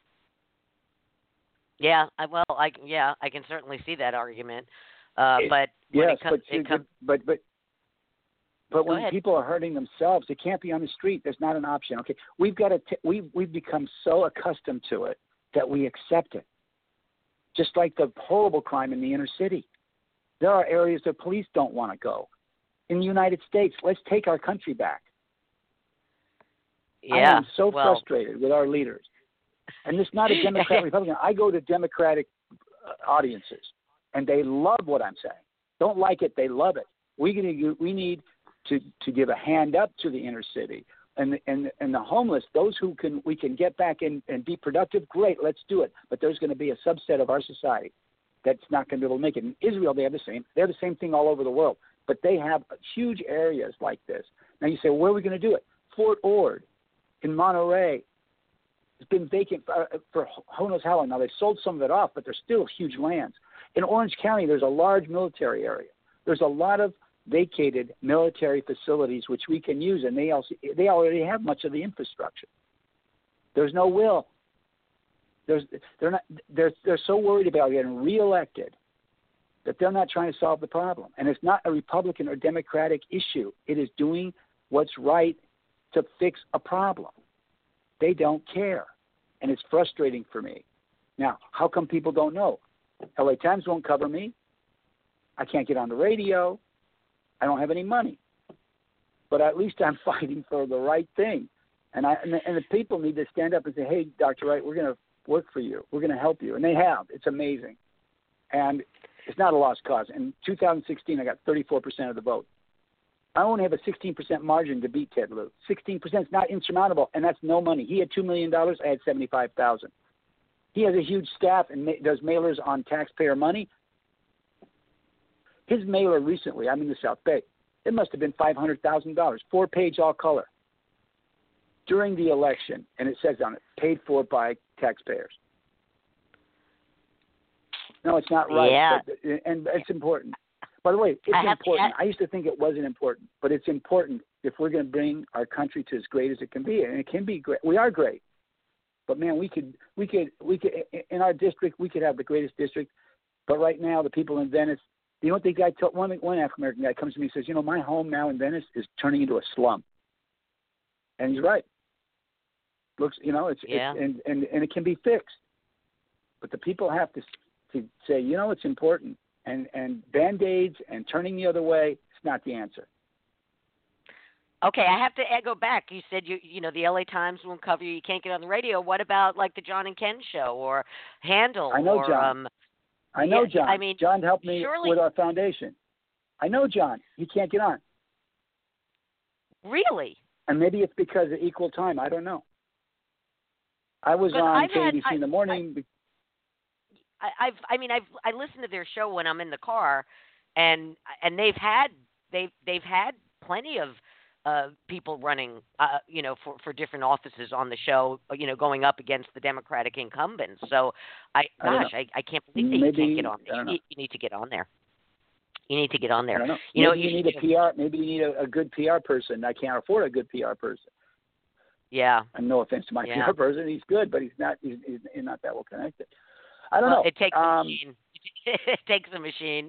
Yeah, I, well, I yeah, I can certainly see that argument. Uh, It- but when yes, it comes, but, it com- but but but Go when ahead. people are hurting themselves, they can't be on the street. There's not an option. Okay, we've got to. T- we've we've become so accustomed to it that we accept it. Just like the horrible crime in the inner city, there are areas that police don't want to go. In the United States, let's take our country back. yeah, I am so well, frustrated with our leaders. And it's not a Democrat Republican. I go to Democratic uh, audiences, and they love what I'm saying. Don't like it, they love it. We gonna we need to, to give a hand up to the inner city and the, and and the homeless. Those who can we can get back in and be productive. Great, let's do it. But there's going to be a subset of our society that's not going to be able to make it. In Israel, they have the same. They have the same thing all over the world. But they have huge areas like this. Now you say, well, where are we going to do it? Fort Ord, in Monterey. It's been vacant for, for who knows how long. Now, they've sold some of it off, but there's still huge lands. In Orange County, there's a large military area. There's a lot of vacated military facilities which we can use, and they also they already have much of the infrastructure. There's no will. There's they're not they're they're so worried about getting reelected that they're not trying to solve the problem. And it's not a Republican or Democratic issue. It is doing what's right to fix a problem. They don't care, and it's frustrating for me. Now, how come people don't know? L A Times won't cover me. I can't get on the radio. I don't have any money. But at least I'm fighting for the right thing. And I and the, and the people need to stand up and say, hey, Doctor Wright, we're going to work for you. We're going to help you. And they have. It's amazing. And it's not a lost cause. In two thousand sixteen, I got thirty-four percent of the vote. I only have a sixteen percent margin to beat Ted Lieu. sixteen percent is not insurmountable, and that's no money. He had two million dollars. I had seventy-five thousand dollars. He has a huge staff and ma- does mailers on taxpayer money. His mailer recently, I'm in the South Bay, it must have been five hundred thousand dollars, four-page all-color, during the election, and it says on it, paid for by taxpayers. No, it's not right, Yeah. but, and it's important. By the way, it's I have- important. I- I used to think it wasn't important, but it's important if we're going to bring our country to as great as it can be, and it can be great. We are great, but man, we could, we could, we could. In our district, we could have the greatest district. But right now, the people in Venice, you know what the guy told? One one African American guy comes to me and says, you know, my home now in Venice is turning into a slum, and he's right. Looks, you know, it's, Yeah. it's and, and and it can be fixed, but the people have to to say, you know, it's important. And and Band-Aids and turning the other way, it's not the answer. Okay, I have to go back. You said you you know the L A Times won't cover you. You can't get on the radio. What about like the John and Ken show or Handle? I know or, John. Um, I know yeah, John. I mean, John helped me surely- with our foundation. I know John. He can't get on. really? And maybe it's because of equal time. I don't know. I was But on I've K had- B C in the morning. I, I've I mean I've I listen to their show when I'm in the car, and and they've had they've they've had plenty of uh, people running, uh, you know, for, for different offices on the show, you know, going up against the Democratic incumbents. So, I gosh, I, I, I can't believe that maybe, you can't get on there. You need, you need to get on there. You need to get on there. I don't know. You know, maybe you, you need a P R. Maybe you need a, a good P R person. I can't afford a good P R person. Yeah. And no offense to my yeah. P R person, he's good, but he's not. He's, he's not that well connected. I don't well, know. It takes um, a machine. It takes a machine,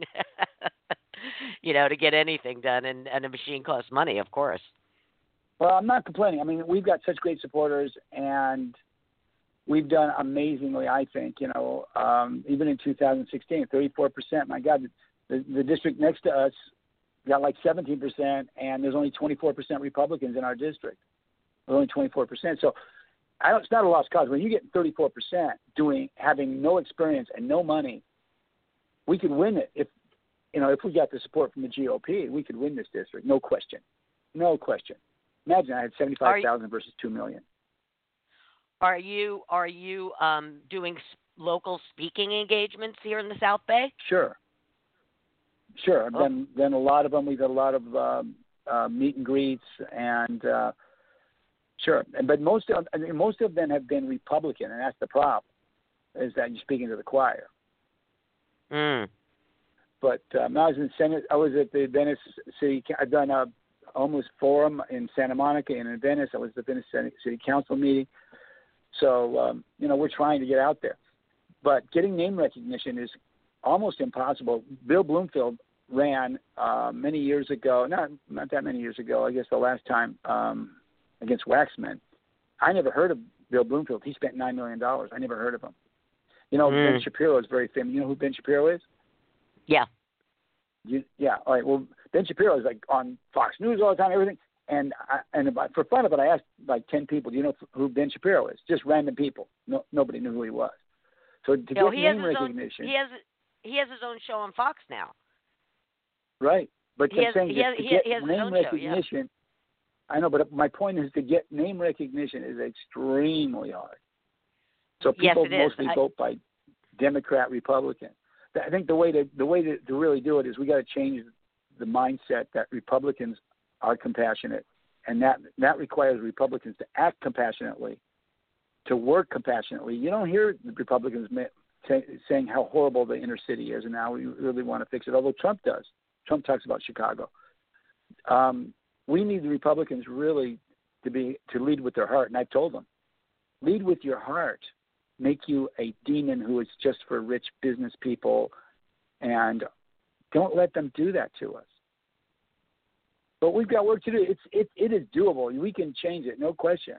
you know, to get anything done, and, and a machine costs money, of course. Well, I'm not complaining. I mean, we've got such great supporters, and we've done amazingly, I think. You know, um, even in two thousand sixteen, thirty-four percent. My God, the, the district next to us got like seventeen percent, and there's only twenty-four percent Republicans in our district. There's only twenty-four percent. So I don't, it's not a lost cause. When you get thirty-four percent doing, having no experience and no money, we could win it. If, you know, if we got the support from the G O P, we could win this district. No question. No question. Imagine I had seventy-five thousand versus two million. Are you are you um, doing local speaking engagements here in the South Bay? Sure. Sure. I've oh. done, done a lot of them. We've got a lot of um, uh, meet and greets, and uh, sure. But most of I mean, most of them have been Republican, and that's the problem, is that you're speaking to the choir. Mm. But um, I was in Senate. I was at the Venice City. I've done a homeless forum in Santa Monica and in Venice. I was at the Venice City Council meeting. So, um, you know, we're trying to get out there. But getting name recognition is almost impossible. Bill Bloomfield ran uh, many years ago, not not that many years ago, I guess the last time, um, against Waxman. I never heard of Bill Bloomfield. He spent nine million dollars. I never heard of him. You know, mm. Ben Shapiro is very famous. You know who Ben Shapiro is? Yeah. You, yeah. All right. Well, Ben Shapiro is like on Fox News all the time, everything. And I, and for fun of it, I asked like ten people, "Do you know who Ben Shapiro is?" Just random people. No, nobody knew who he was. So to you know, get he name has recognition, own, he has he has his own show on Fox now. Right. But he has, saying he has, to he get has name recognition, show, yeah. I know. But my point is to get name recognition is extremely hard. So people yes, mostly I, vote by Democrat, Republican. I think the way to the way to, to really do it is we got to change the mindset that Republicans are compassionate, and that that requires Republicans to act compassionately, to work compassionately. You don't hear the Republicans say, saying how horrible the inner city is and how we really want to fix it, although Trump does. Trump talks about Chicago. Um, we need the Republicans really to be to lead with their heart, and I've told them, lead with your heart. Make you a demon who is just for rich business people, and don't let them do that to us. But we've got work to do. It's it it is doable. We can change it, no question.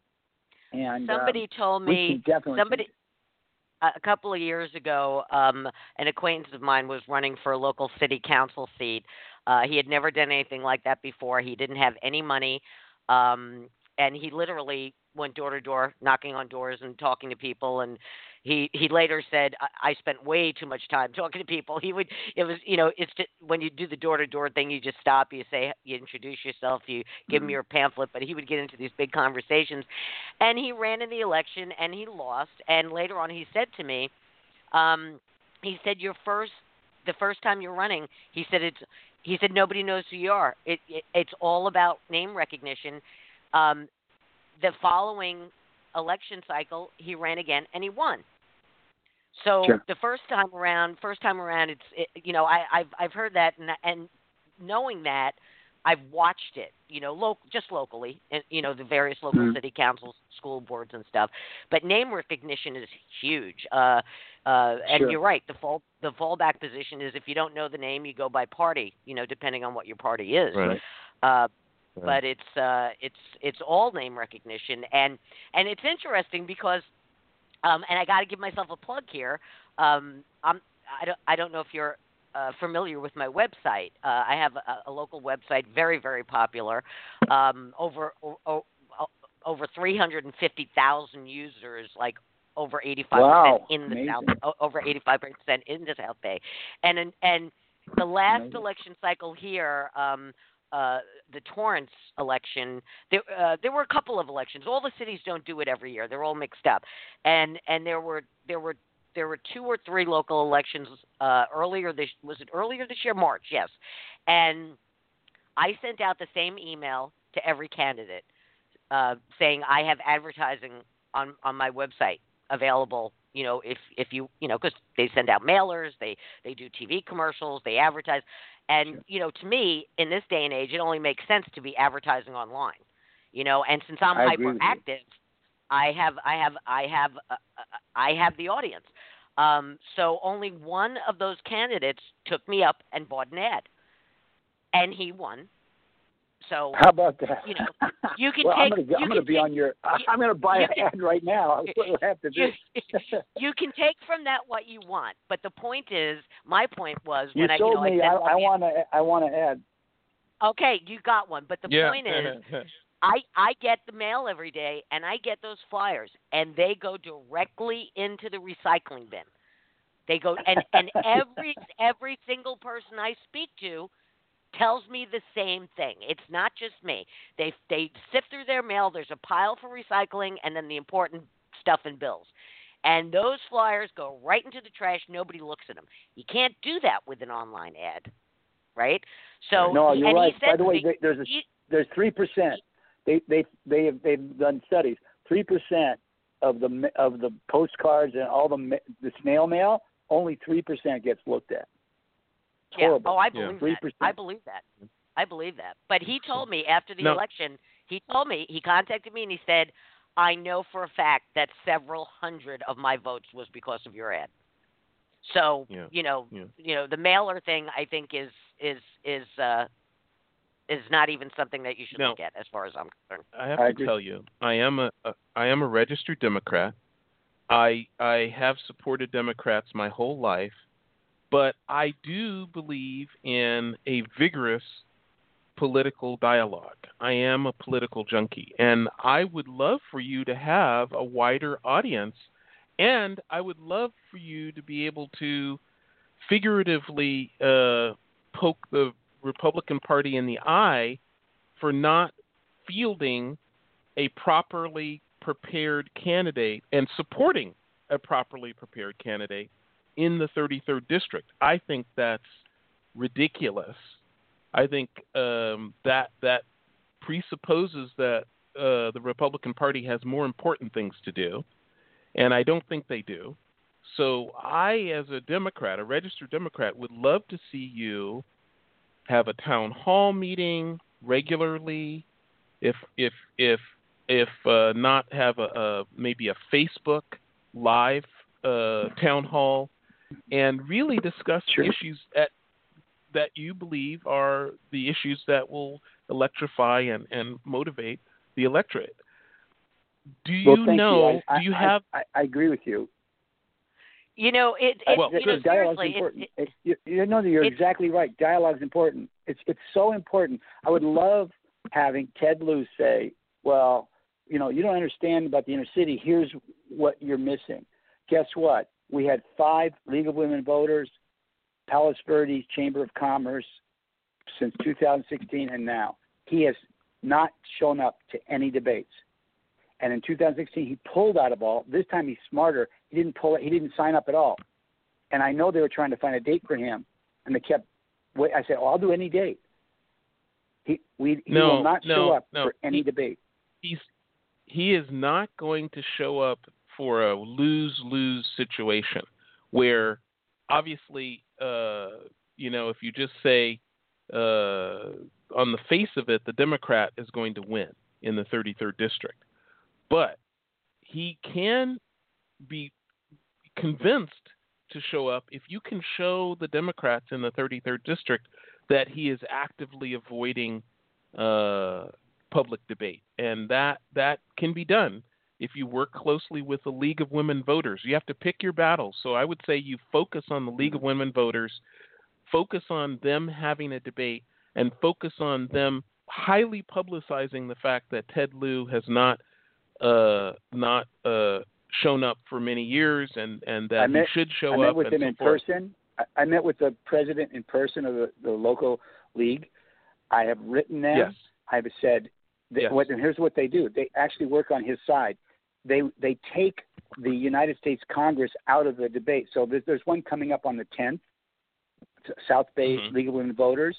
And somebody um, told me somebody a couple of years ago, um, an acquaintance of mine was running for a local city council seat. Uh, he had never done anything like that before. He didn't have any money, um, and he literally went door to door, knocking on doors and talking to people. And he, he later said, I, I spent way too much time talking to people. He would, it was, you know, it's just, when you do the door to door thing, you just stop, you say, you introduce yourself, you give him your pamphlet, but he would get into these big conversations. And he ran in the election and he lost. And later on, he said to me, um, he said, your first, the first time you're running, he said, it's, he said, nobody knows who you are. It, it it's all about name recognition. Um, The following election cycle, he ran again and he won. So sure. the first time around, first time around, it's it, you know I, I've I've heard that and, and knowing that, I've watched it, you know, local, just locally, and you know the various local mm-hmm. city councils, school boards, and stuff. But name recognition is huge. Uh, uh, and sure. you're right. The fall the fallback position is if you don't know the name, you go by party. You know, depending on what your party is. Right. Uh, But it's uh, it's it's all name recognition, and and it's interesting because, um, and I got to give myself a plug here. Um, I'm I don't I don't know if you're uh, familiar with my website. Uh, I have a, a local website, very very popular, um, over o, o, over three hundred fifty thousand users, like over eighty-five percent wow. in the Amazing. South, over eighty-five percent in the South Bay, and and the last Amazing. election cycle here. Um, Uh, the Torrance election, there, uh, there were a couple of elections. All the cities don't do it every year; they're all mixed up. And and there were there were there were two or three local elections uh, earlier this was it earlier this year, March, yes. And I sent out the same email to every candidate uh, saying I have advertising on, on my website available. You know, if if you you know, because they send out mailers, they they do T V commercials, they advertise, and Sure. you know, to me, in this day and age, it only makes sense to be advertising online. You know, and since I'm I agree with you. hyperactive, I have I have I have uh, uh, I have the audience. Um, so only one of those candidates took me up and bought an ad, and he won. So How about that? You know, you can well, take. I'm going to I'm going to be take, on your. you, I'm going to buy an can, ad right now. That's what I have to do. You, you can take from that what you want, but the point is, my point was You when I, sold you know, me. I, I, sent I all want to. I want to add. the, okay, you got one, but the Yeah. point is, I I get the mail every day, and I get those flyers, and they go directly into the recycling bin. They go, and and every every single person I speak to tells me the same thing. It's not just me. They they sift through their mail. There's a pile for recycling, and then the important stuff and bills. And those flyers go right into the trash. Nobody looks at them. You can't do that with an online ad, right? So No, you're and right. he said By the way, me, they, there's a, he, there's three percent. They they they have they've done studies. Three percent of the of the postcards and all the the snail mail, only three percent gets looked at. It's yeah. horrible. Oh, I believe three that. percent. I believe that. I believe that. But he told me after the No. election, he told me, he contacted me and he said, I know for a fact that several hundred of my votes was because of your ad. So, Yeah. you know, Yeah. you know, the mailer thing I think is is is uh is not even something that you should No. look at as far as I'm concerned. I have I to agree. tell you, I am a, a I am a registered Democrat. I I have supported Democrats my whole life, but I do believe in a vigorous political dialogue. I am a political junkie, and I would love for you to have a wider audience, and I would love for you to be able to figuratively uh, poke the Republican Party in the eye for not fielding a properly prepared candidate and supporting a properly prepared candidate in the thirty-third district. I think that's ridiculous. I think um, that that presupposes that uh, the Republican Party has more important things to do, and I don't think they do. So I, as a Democrat, a registered Democrat, would love to see you have a town hall meeting regularly, if if if if uh, not have a, a maybe a Facebook live uh, town hall, and really discuss Sure. issues at, that you believe are the issues that will electrify and, and motivate the electorate. Do you well, thank know? You. I, do you I, have? I, I agree with you. You know, it, Uh, it Well, you know, the dialogue's seriously, important. it, it, It- you, you know, you're it's- exactly right. Dialogue's important. It's it's so important. I would love having Ted Lieu say, "Well, you know, you don't understand about the inner city. Here's what you're missing." Guess what? We had five League of Women Voters, Palos Verdes Chamber of Commerce since two thousand sixteen, and now he has not shown up to any debates. And in two thousand sixteen, he pulled out of all. This time, he's smarter. He didn't pull it. He didn't sign up at all. And I know they were trying to find a date for him, and they kept. Wait, I said, "Oh, I'll do any date." He we he No, will not no, show up no. for any He- debate. He's he is not going to show up for a lose-lose situation where obviously, uh, you know, if you just say uh, on the face of it, the Democrat is going to win in the thirty-third district, but he can be convinced to show up if you can show the Democrats in the thirty-third district that he is actively avoiding uh, public debate, and that that can be done if you work closely with the League of Women Voters. You have to pick your battles. So I would say you focus on the League of Women Voters, focus on them having a debate, and focus on them highly publicizing the fact that Ted Lieu has not uh, not uh, shown up for many years, and, and that I met, he should show I met up. with and him so in forth. person. I, I met with the president in person of the, the local league. I have written them. Yes. I have said, that Yes. what, and here's what they do. They actually work on his side. They they take the United States Congress out of the debate. So there's, there's one coming up on the tenth, South Bay Mhm. League of Women Voters.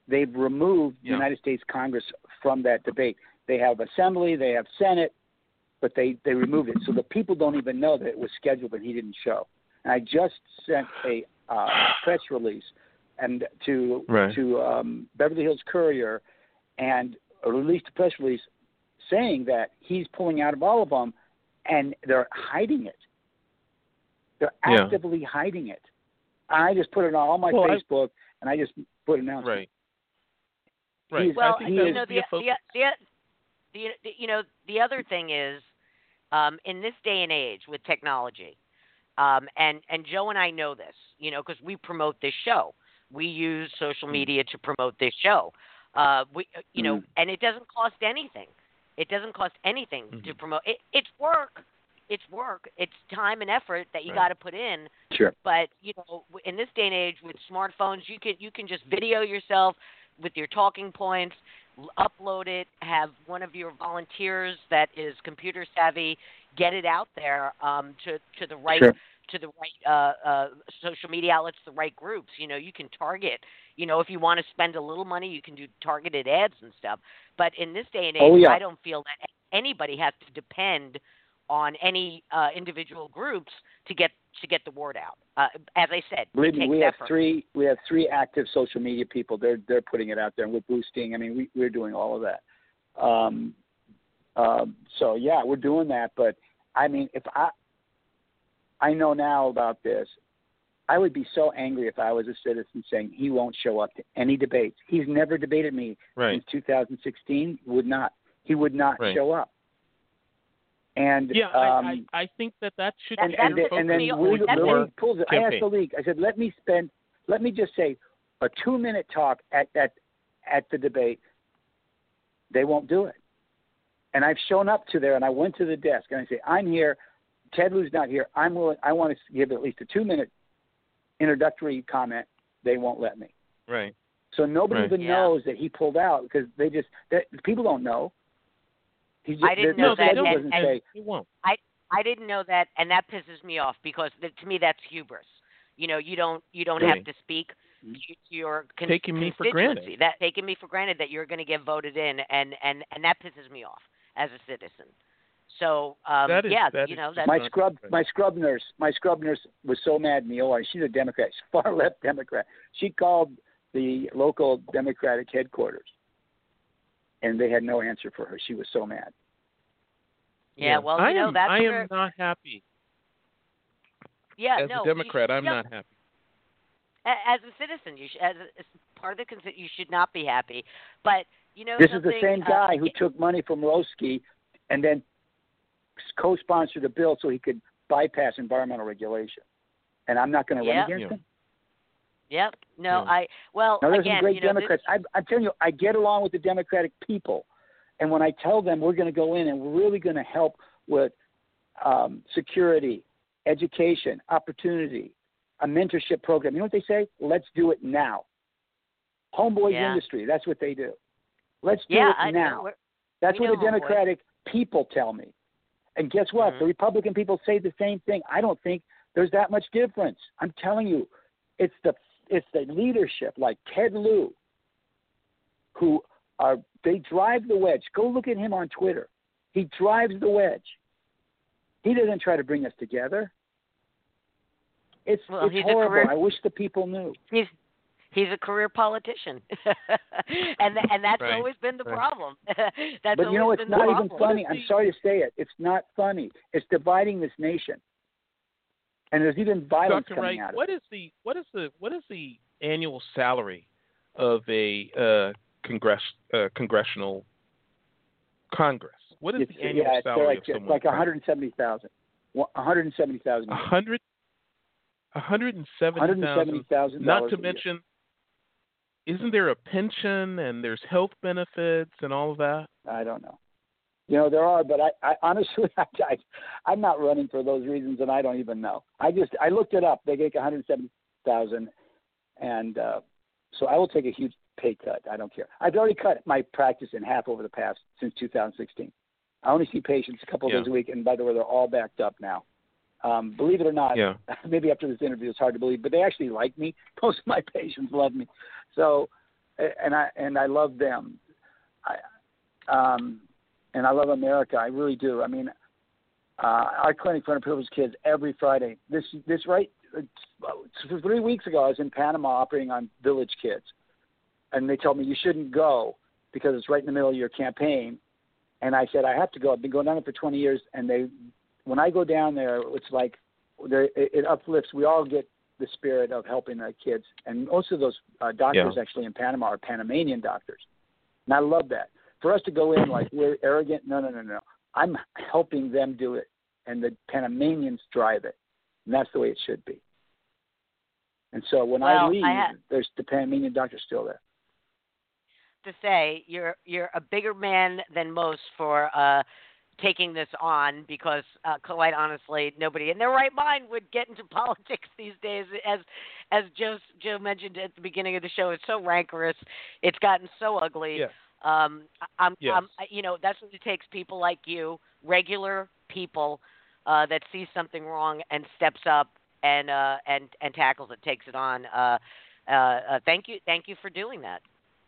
they've removed Yeah. the United States Congress from that debate. They have Assembly, they have Senate, but they, they removed it. So the people don't even know that it was scheduled and he didn't show. And I just sent a uh, press release and to Right. to um, Beverly Hills Courier and released a press release saying that he's pulling out of all of them, and they're hiding it. They're Yeah. actively hiding it. I just put it on all my Well, I- Facebook, and I just put an announcement. Right. Right. He's- Well, I think he that you is- know, would be the, a focus. the, the, the, you know, the other thing is, um, in this day and age with technology, um, and, and Joe and I know this, you know, because we promote this show. We use social media to promote this show. Uh, we, you know, Mhm. and it doesn't cost anything. It doesn't cost anything Mhm. to promote. It, it's work. It's work. It's time and effort that you Right. got to put in. Sure. But you know, in this day and age with smartphones, you can you can just video yourself with your talking points, l- upload it, have one of your volunteers that is computer savvy get it out there um, to to the right Sure. to the right uh, uh, social media outlets, the right groups. You know, you can target. You know, if you want to spend a little money, you can do targeted ads and stuff. But in this day and age, Oh, yeah. I don't feel that anybody has to depend on any uh, individual groups to get to get the word out. Uh, as I said, Believe it me, takes we have effort. three. We have three active social media people. They're they're putting it out there, and we're boosting. I mean, we, we're doing all of that. Um, um, so yeah, we're doing that. But I mean, if I I know now about this, I would be so angry if I was a citizen saying he won't show up to any debates. He's never debated me Right. since two thousand sixteen. Would not. He would not Right. show up. And Yeah, um, I, I, I think that that should and, be and, the then- and then focus we, going that's the forward. league pulls it. I asked campaign. the league. I said, let me spend, let me just say, a two-minute talk at at at the debate. They won't do it. And I've shown up to there, and I went to the desk, and I say, I'm here. Ted Lieu's not here. I'm willing. I want to give at least a two-minute introductory comment. They won't let me. Right. So nobody Right. even Yeah. knows that he pulled out because they just that, people don't know. He just, I didn't the, know the that, schedule and- doesn't and- say. It won't. I didn't know that, and that pisses me off because th- to me that's hubris. You know, you don't you don't Right. have to speak to your con- Taking me for granted. constituency. That taking me for granted that you're going to get voted in, and, and, and that pisses me off as a citizen. So um, That is- yeah, that you is know that's My not scrub, right. my scrub nurse, my scrub nurse was so mad in the O R. She's a Democrat, she's far left Democrat. She called the local Democratic headquarters, and they had no answer for her. She was so mad. yeah. Well, you I know am, that's I where am not happy. yeah As no a you Democrat, should- I'm no, not happy. a- as a citizen, you should, as, a, as part of the consent, you should not be happy. But you know, This is the something, same uh, guy who took money from Roski and then co-sponsored a bill so he could bypass environmental regulation. And I'm not going to Yeah. run against Yeah. him. Yep. No, Yeah. I well Now, there's again, some great you know, this- Democrats. I, I'm telling you, I get along with the Democratic people. And when I tell them we're going to go in and we're really going to help with um, security, education, opportunity, a mentorship program, you know what they say? Let's do it now. Homeboys Yeah. industry, that's what they do. Let's do yeah, it I now. know. we're- That's we what know the Homeboy. Democratic people tell me. And guess what? Mhm. The Republican people say the same thing. I don't think there's that much difference. I'm telling you, it's the it's the leadership like Ted Lieu who are they drive the wedge. Go look at him on Twitter. He drives the wedge. He doesn't try to bring us together. It's, Well, it's he's a horrible. career- I wish the people knew. He's he's a career politician, and th- and that's Right, always been the right. problem. that's But you know, always it's been not the even problem. funny. I'm sorry to say it. It's not funny. It's dividing this nation. And there's even violence Doctor coming Wright, out of what it. is the what is the what is the annual salary of a uh, congress uh, congressional Congress? What is It's, the annual yeah, it's salary like, of it's someone? like one hundred seventy thousand. one hundred seventy thousand. A hundred, a hundred and one hundred seventy seventy thousand. thousand. Not to mention, isn't there a pension and there's health benefits and all of that? I don't know. You know, there are, but I, I honestly, I, I, I'm not running for those reasons, and I don't even know. I just, I looked it up. They make one hundred seventy thousand, and uh, so I will take a huge pay cut. I don't care. I've already cut my practice in half over the past since two thousand sixteen. I only see patients a couple of Yeah. days a week, and by the way, they're all backed up now. Um, believe it or not, Yeah. maybe after this interview, it's hard to believe, but they actually like me. Most of my patients love me. So and I and I love them. I, um, and I love America. I really do. I mean, uh, our clinic for underprivileged kids every Friday. This this right three weeks ago, I was in Panama operating on Village Kids, and they told me you shouldn't go because it's right in the middle of your campaign. And I said I have to go. I've been going down there for twenty years, and they, when I go down there, it's like it, it uplifts. We all get the spirit of helping the kids, and most of those uh, doctors Yeah. actually in Panama are Panamanian doctors, and I love that. For us to go in like we're arrogant, no, no, no, no. I'm helping them do it, and the Panamanians drive it, and that's the way it should be. And so when Well, I leave, I ha- there's the Panamanian doctor still there. to say you're you're a bigger man than most for uh, taking this on, because uh, quite honestly, nobody in their right mind would get into politics these days. As as Joe Joe mentioned at the beginning of the show, it's so rancorous. It's gotten so ugly. Yeah. Um, I- I'm, Yes. I'm, you know, that's what it takes. People like you, regular people, uh, that see something wrong and steps up and uh, and and tackles it, takes it on. Uh, uh, uh, thank you, thank you for doing that.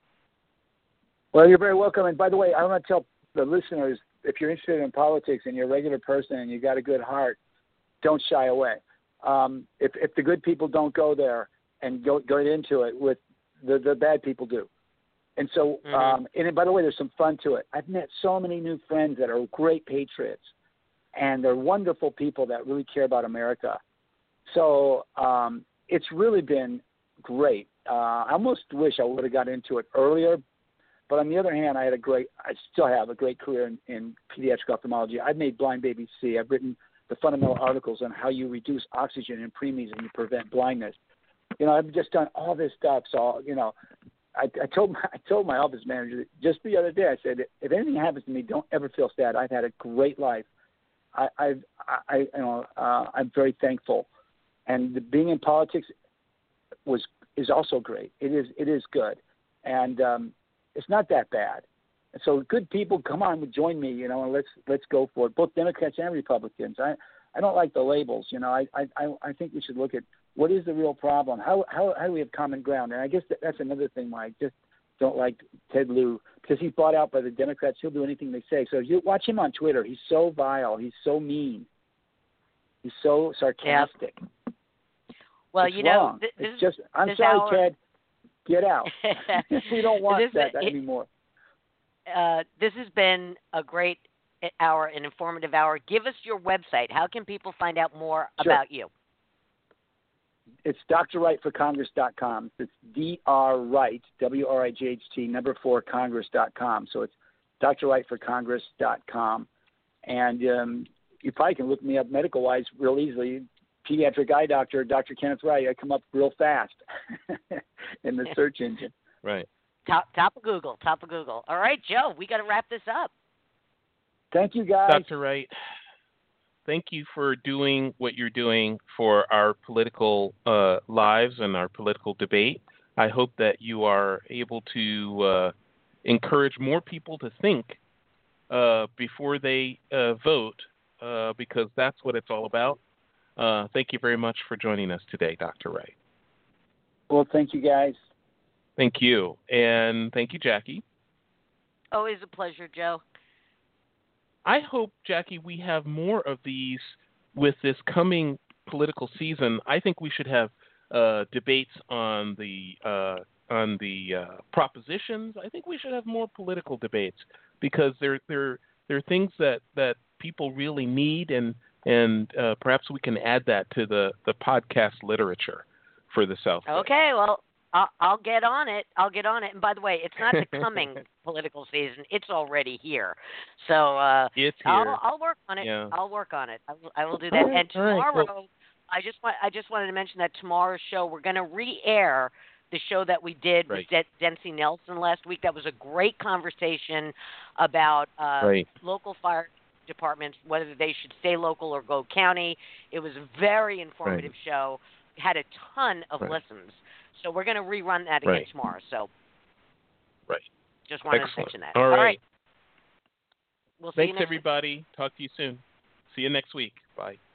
Well, you're very welcome. And by the way, I want to tell the listeners, if you're interested in politics and you're a regular person and you got a good heart, don't shy away. Um, if if the good people don't go there and go go into it, with the the bad people do. And so, Mhm. um, and by the way, there's some fun to it. I've met so many new friends that are great patriots, and they're wonderful people that really care about America. So um, it's really been great. Uh, I almost wish I would have got into it earlier, but on the other hand, I had a great, I still have a great career in, in pediatric ophthalmology. I've made blind babies see. I've written the fundamental articles on how you reduce oxygen in preemies and you prevent blindness. You know, I've just done all this stuff. So, you know, I, I told my I told my office manager just the other day. I said, if anything happens to me, don't ever feel sad. I've had a great life. I, I've I you know uh, I'm very thankful, and the, being in politics was is also great. It is it is good, and um, it's not that bad. And so good people, come on, join me. You know, and let's let's go for it. Both Democrats and Republicans. I I don't like the labels. You know, I I I think we should look at what is the real problem? How how how do we have common ground? And I guess that, that's another thing why I just don't like Ted Lieu, because he's bought out by the Democrats. He'll do anything they say. So you watch him on Twitter. He's so vile. He's so mean. He's so sarcastic. Well, it's you know, wrong. th- this, it's just. I'm this sorry, hour, Ted. Get out. We don't want This- that, that it- anymore. uh, this has been a great hour, an informative hour. Give us your website. How can people find out more Sure. about you? It's D R right for Congress dot com. It's D R Wright, W R I G H T, number four, Congress dot com. So it's D R right for Congress dot com. And um, you probably can look me up medical-wise real easily. Pediatric eye doctor, Doctor Kenneth Wright. I come up real fast in the search engine. Right. Top, top of Google, top of Google. All right, Joe, we got to wrap this up. Thank you, guys. Doctor Wright, thank you for doing what you're doing for our political uh, lives and our political debate. I hope that you are able to uh, encourage more people to think uh, before they uh, vote, uh, because that's what it's all about. Uh, thank you very much for joining us today, Doctor Wright. Well, thank you, guys. Thank you. And thank you, Jackie. Always a pleasure, Joe. I hope, Jackie, we have more of these with this coming political season. I think we should have uh, debates on the uh, on the uh, propositions. I think we should have more political debates, because they're they're they're things that, that people really need, and and uh, perhaps we can add that to the, the podcast literature for the South Bay. Okay, well, I'll, I'll get on it. I'll get on it. And by the way, it's not the coming political season; it's already here. So uh, It's here. I'll, I'll work on it. Yeah. I'll work on it. I will, I will do that. All right, And all right, tomorrow, well- I just want I just wanted to mention that tomorrow's show we're going to re-air the show that we did Right. with De- Dempsey Nelson last week. That was a great conversation about uh, Right. local fire departments, whether they should stay local or go county. It was a very informative show. Had a ton of Right. listens. So we're going to rerun that again Right. tomorrow. So Right. just wanted Excellent. to mention that. All right. We'll see Thanks, you next everybody. Talk to you soon. See you next week. Bye.